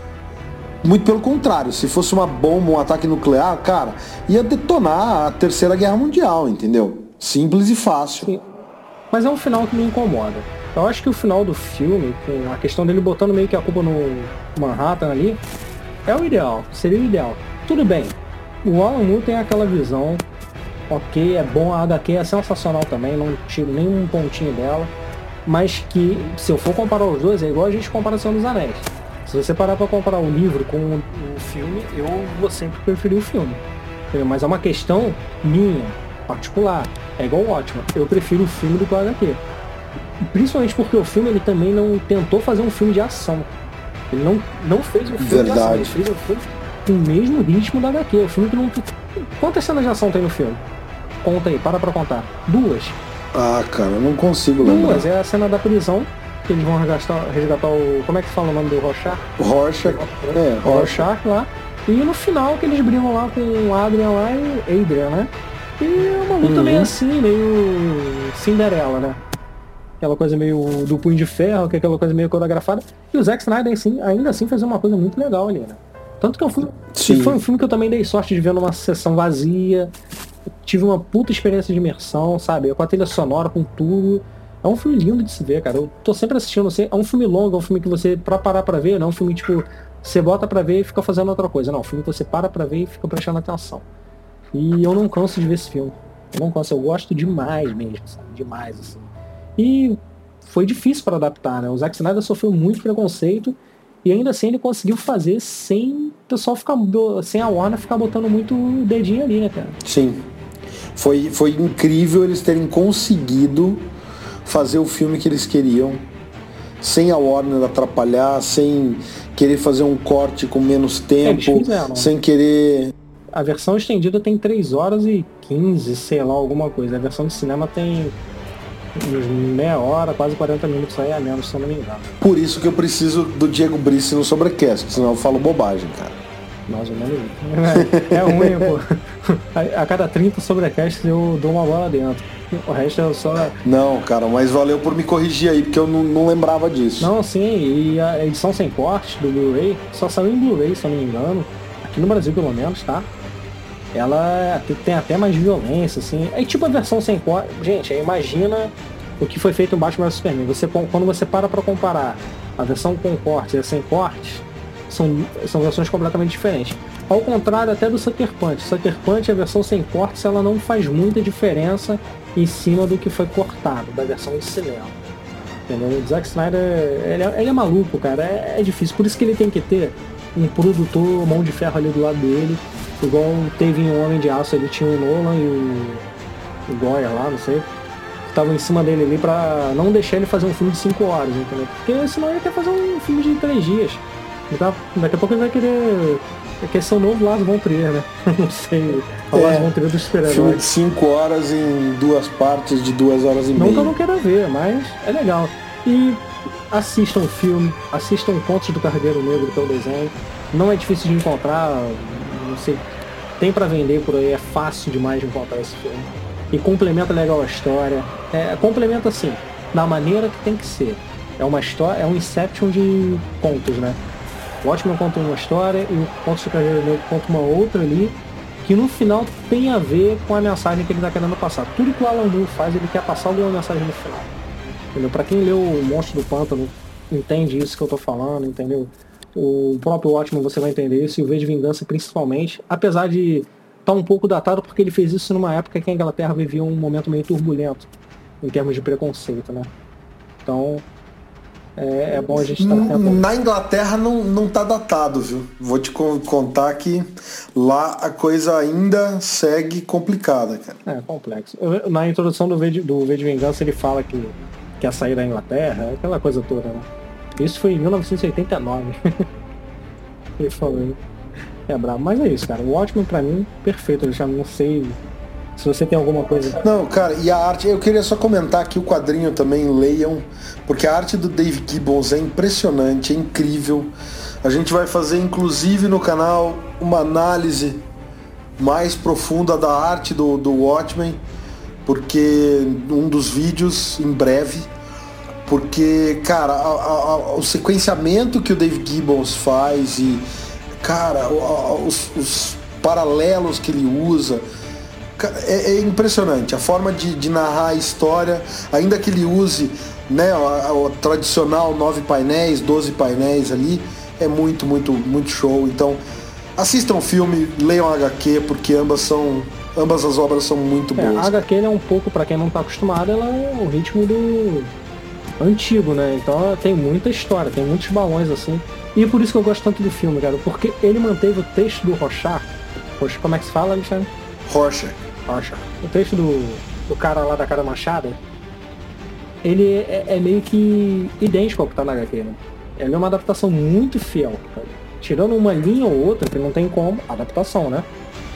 Muito pelo contrário, se fosse uma bomba, um ataque nuclear, cara, ia detonar a Terceira Guerra Mundial, entendeu? Simples e fácil. Sim. Mas é um final que me incomoda. Eu acho que o final do filme, com a questão dele botando meio que a culpa no Manhattan ali, é o ideal, seria o ideal. Tudo bem, o Alan Moore tem aquela visão, ok, é bom, a HQ é sensacional também, não tiro nenhum pontinho dela, mas que, se eu for comparar os dois, é igual a gente compara Senhor dos Anéis. Se você parar pra comparar o livro com o filme, eu vou sempre preferir o filme. Mas é uma questão minha, particular. É igual o Watchmen. Eu prefiro o filme do que o HQ. Principalmente porque o filme ele também não tentou fazer um filme de ação. Ele não fez um filme de ação. Ele fez um filme com o mesmo ritmo da HQ. O filme que não... Quantas cenas de ação tem no filme? Conta aí, para pra contar. 2. Ah, cara, eu não consigo lembrar. 2 é a cena da prisão, que eles vão resgatar o... Como é que fala o nome do Rorschach? Rorschach. Rorschach lá. E no final que eles brigam lá com o Adrian lá e Adrian, né? E é uma luta meio assim, meio Cinderela, né? Aquela coisa meio do punho de ferro, que é aquela coisa meio coreografada. E o Zack Snyder ainda assim fez uma coisa muito legal ali, né? Tanto que foi um filme que eu também dei sorte de ver numa sessão vazia. Tive uma puta experiência de imersão, sabe? Com a trilha sonora, com tudo. É um filme lindo de se ver, cara. Eu tô sempre assistindo, é um filme longo, é um filme que você, pra parar pra ver, não é um filme tipo, você bota pra ver e fica fazendo outra coisa. Não, é um filme que você para pra ver e fica prestando atenção. E eu não canso de ver esse filme. Eu não canso, eu gosto demais mesmo, sabe? Demais, assim. E foi difícil para adaptar, né? O Zack Snyder sofreu muito preconceito e ainda assim ele conseguiu fazer sem o pessoal ficar, sem a Warner ficar botando muito dedinho ali, né, cara? Sim. Foi incrível eles terem conseguido fazer o filme que eles queriam, sem a Warner atrapalhar, sem querer fazer um corte com menos tempo, sem querer... A versão estendida tem 3 horas e 15, sei lá, alguma coisa. A versão de cinema tem uns meia hora, quase 40 minutos aí a menos, se eu não me engano. Por isso que eu preciso do Diego Brice no Sobrecast, senão eu falo bobagem, cara. Mais ou menos. É ruim, pô. A cada 30 Sobrecasts eu dou uma bola dentro. O resto é só... Não, cara, mas valeu por me corrigir aí, porque eu não lembrava disso. Não, sim, e a edição sem corte do Blu-ray só saiu em Blu-ray, se eu não me engano. Aqui no Brasil, pelo menos, tá? Ela tem até mais violência, assim. É tipo a versão sem corte. Gente, imagina o que foi feito em Batman vs Superman. Quando você para pra comparar a versão com corte e a sem corte, são versões completamente diferentes. Ao contrário até do Sucker Punch. Sucker Punch, a versão sem cortes, ela não faz muita diferença em cima do que foi cortado, da versão de cinema. Entendeu? O Zack Snyder, ele é maluco, cara. É difícil. Por isso que ele tem que ter um produtor mão de ferro ali do lado dele, Igual teve em Homem de Aço, ele tinha o Nolan e o Goyer lá, não sei, que estavam em cima dele ali pra não deixar ele fazer um filme de 5 horas, entendeu? Porque senão ele quer fazer um filme de 3 dias. Daqui a pouco ele vai querer ser o novo Lars von Trier, né? Não sei, o Lars von Trier dos super-heróis. Filme de 5 horas em 2 partes de 2 horas e meia. Não que eu não queira ver, mas é legal. E assistam o filme, assistam Contos do Cargueiro Negro, que é o desenho. Não é difícil de encontrar, não sei, tem pra vender por aí, é fácil demais de encontrar esse filme. E complementa legal a história. Complementa assim, da maneira que tem que ser. É uma história, é um Inception de contos, né? O Watchmen conta uma história e o Contos do Cargueiro Negro conta uma outra ali, que no final tem a ver com a mensagem que ele tá querendo passar. Tudo que o Alan Moore faz, ele quer passar alguma mensagem no final. Entendeu? Pra quem leu o Monstro do Pântano, entende isso que eu tô falando, entendeu? O próprio Watchmen você vai entender isso, e o V de Vingança principalmente, apesar de estar um pouco datado, porque ele fez isso numa época que a Inglaterra vivia um momento meio turbulento, em termos de preconceito, né? Então, é bom a gente estar atento. Na Inglaterra não tá datado, viu? Vou te contar que lá a coisa ainda segue complicada, cara. É complexo. Na introdução do V de Vingança ele fala que quer sair da Inglaterra, aquela coisa toda, né? Isso foi em 1989. Ele falou. É brabo. Mas é isso, cara. O Watchmen pra mim, perfeito. Eu já não sei se você tem alguma coisa. Não, cara, e a arte, eu queria só comentar aqui o quadrinho também, leiam, porque a arte do Dave Gibbons é impressionante, é incrível. A gente vai fazer, inclusive, no canal, uma análise mais profunda da arte do Watchmen, porque um dos vídeos, em breve, porque, cara, o sequenciamento que o Dave Gibbons faz e, cara, os paralelos que ele usa, é impressionante. A forma de narrar a história, ainda que ele use, né, o tradicional 9 painéis, 12 painéis ali, é muito, muito, muito show. Então, assistam o filme, leiam a HQ, porque ambas as obras são muito boas. A HQ é um pouco, pra quem não tá acostumado, ela é o ritmo do antigo, né? Então tem muita história, tem muitos balões assim. E por isso que eu gosto tanto do filme, cara, porque ele manteve o texto do Rorschach. Como é que se fala, Alexandre? Rorschach. O texto do cara lá da cara machada, ele é meio que idêntico ao que tá na HQ, né? Ele é uma adaptação muito fiel, cara. Tirando uma linha ou outra, que não tem como, adaptação, né?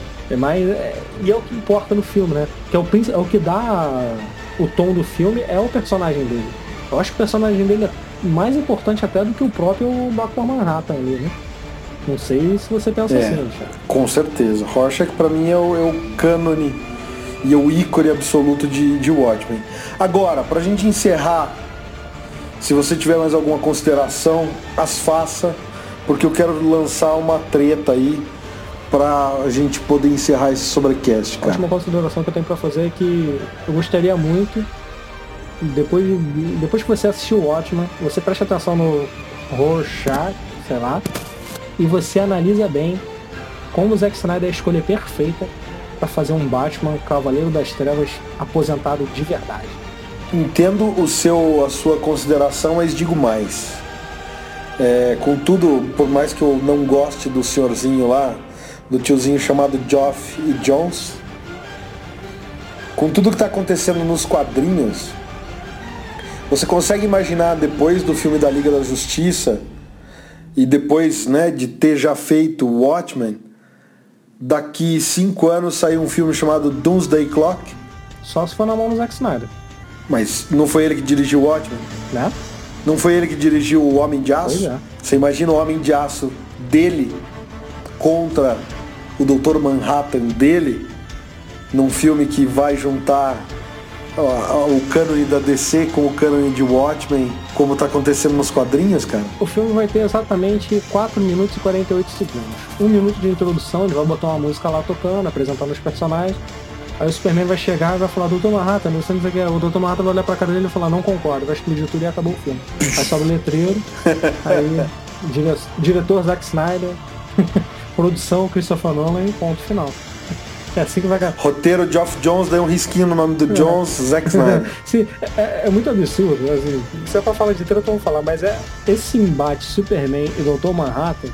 E é o que importa no filme, né? Que é o que dá o tom do filme, é o personagem dele. Eu acho que o personagem dele é mais importante até do que o próprio Dr. Manhattan ali, né? Não sei se você pensa assim, Richard. Com certeza. Rorschach pra mim é o cânone e é o ícone absoluto de Watchmen. Agora, pra gente encerrar, se você tiver mais alguma consideração, as faça, porque eu quero lançar uma treta aí pra gente poder encerrar esse sobrecast, cara. A última consideração que eu tenho pra fazer é que eu gostaria muito, depois que você assistiu o Watchmen, você preste atenção no Rorschach, sei lá, e você analisa bem como o Zack Snyder é a escolha perfeita para fazer um Batman Cavaleiro das Trevas aposentado de verdade. Entendo a sua consideração, mas digo mais. Contudo, por mais que eu não goste do senhorzinho lá, do tiozinho chamado Geoff Johns, com tudo que está acontecendo nos quadrinhos, você consegue imaginar, depois do filme da Liga da Justiça e depois, né, de ter já feito o Watchmen, daqui 5 anos sair um filme chamado Doomsday Clock? Só se for na mão do Zack Snyder. Mas não foi ele que dirigiu o Watchmen? Né? Não foi ele que dirigiu o Homem de Aço? Pois é. Você imagina o Homem de Aço dele contra o Dr. Manhattan dele, num filme que vai juntar o cânone da DC com o cânone de Watchmen, como tá acontecendo nos quadrinhos, cara? O filme vai ter exatamente 4 minutos e 48 segundos. 1 minuto de introdução, ele vai botar uma música lá tocando, apresentando os personagens. Aí o Superman vai chegar e vai falar, Dr. Manhattan, não sei o que é. O Dr. Manhattan vai olhar pra cara dele e falar, não concordo, vai explodir tudo e acabou o filme. Aí sobe o letreiro, aí diretor Zack Snyder, produção Christopher Nolan e ponto final. É assim que vai ganhar. Roteiro Geoff Johns, daí um risquinho no nome do Johns, Zack Snyder. Sim, é muito absurdo, assim, se é pra falar de treta, vamos falar, mas esse embate Superman e Dr. Manhattan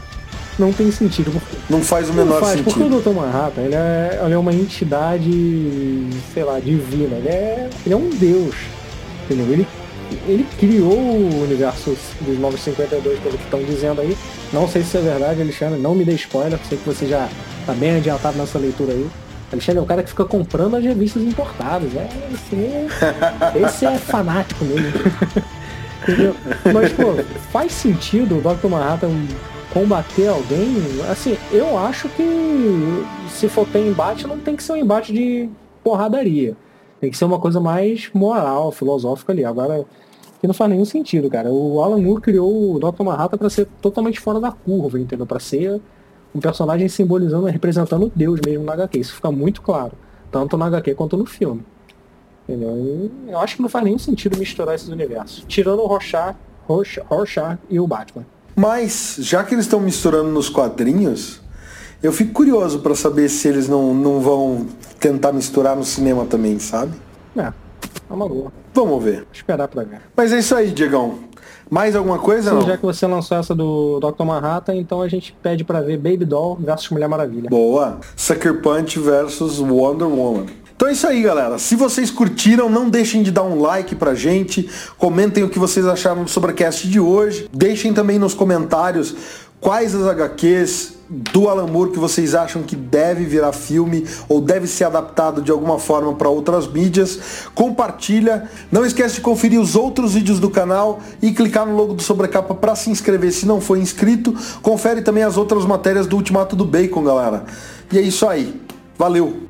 não tem sentido. Não faz o menor sentido. Porque o Dr. Manhattan, ele é uma entidade, sei lá, divina. Ele é um deus. Entendeu? Ele criou o universo dos 952, pelo que estão dizendo aí. Não sei se isso é verdade, Alexandre. Não me dê spoiler, sei que você já tá bem adiantado nessa leitura aí. Alexandre é o cara que fica comprando as revistas importadas. Esse é fanático mesmo. Entendeu? Mas, pô, faz sentido o Dr. Manhattan combater alguém? Assim, eu acho que se for ter embate, não tem que ser um embate de porradaria. Tem que ser uma coisa mais moral, filosófica ali. Agora, que não faz nenhum sentido, cara. O Alan Moore criou o Dr. Manhattan pra ser totalmente fora da curva, entendeu? Pra ser um personagem simbolizando, representando Deus mesmo na HQ. Isso fica muito claro. Tanto na HQ quanto no filme. Entendeu? Eu acho que não faz nenhum sentido misturar esses universos. Tirando o Rorschach e o Batman. Mas, já que eles estão misturando nos quadrinhos, eu fico curioso pra saber se eles não vão tentar misturar no cinema também, sabe? É uma boa. Vamos ver. Vou esperar pra ver. Mas é isso aí, Diegão. Mais alguma coisa, Sim, não? já que você lançou essa do Dr. Manhattan, então a gente pede pra ver Baby Doll versus Mulher Maravilha. Boa. Sucker Punch versus Wonder Woman. Então é isso aí, galera. Se vocês curtiram, não deixem de dar um like pra gente. Comentem o que vocês acharam do Sobracast de hoje. Deixem também nos comentários quais as HQs do Alan Moore que vocês acham que deve virar filme ou deve ser adaptado de alguma forma para outras mídias. Compartilha. Não esquece de conferir os outros vídeos do canal e clicar no logo do Sobrecapa para se inscrever se não for inscrito. Confere também as outras matérias do Ultimato do Bacon, galera. E é isso aí. Valeu!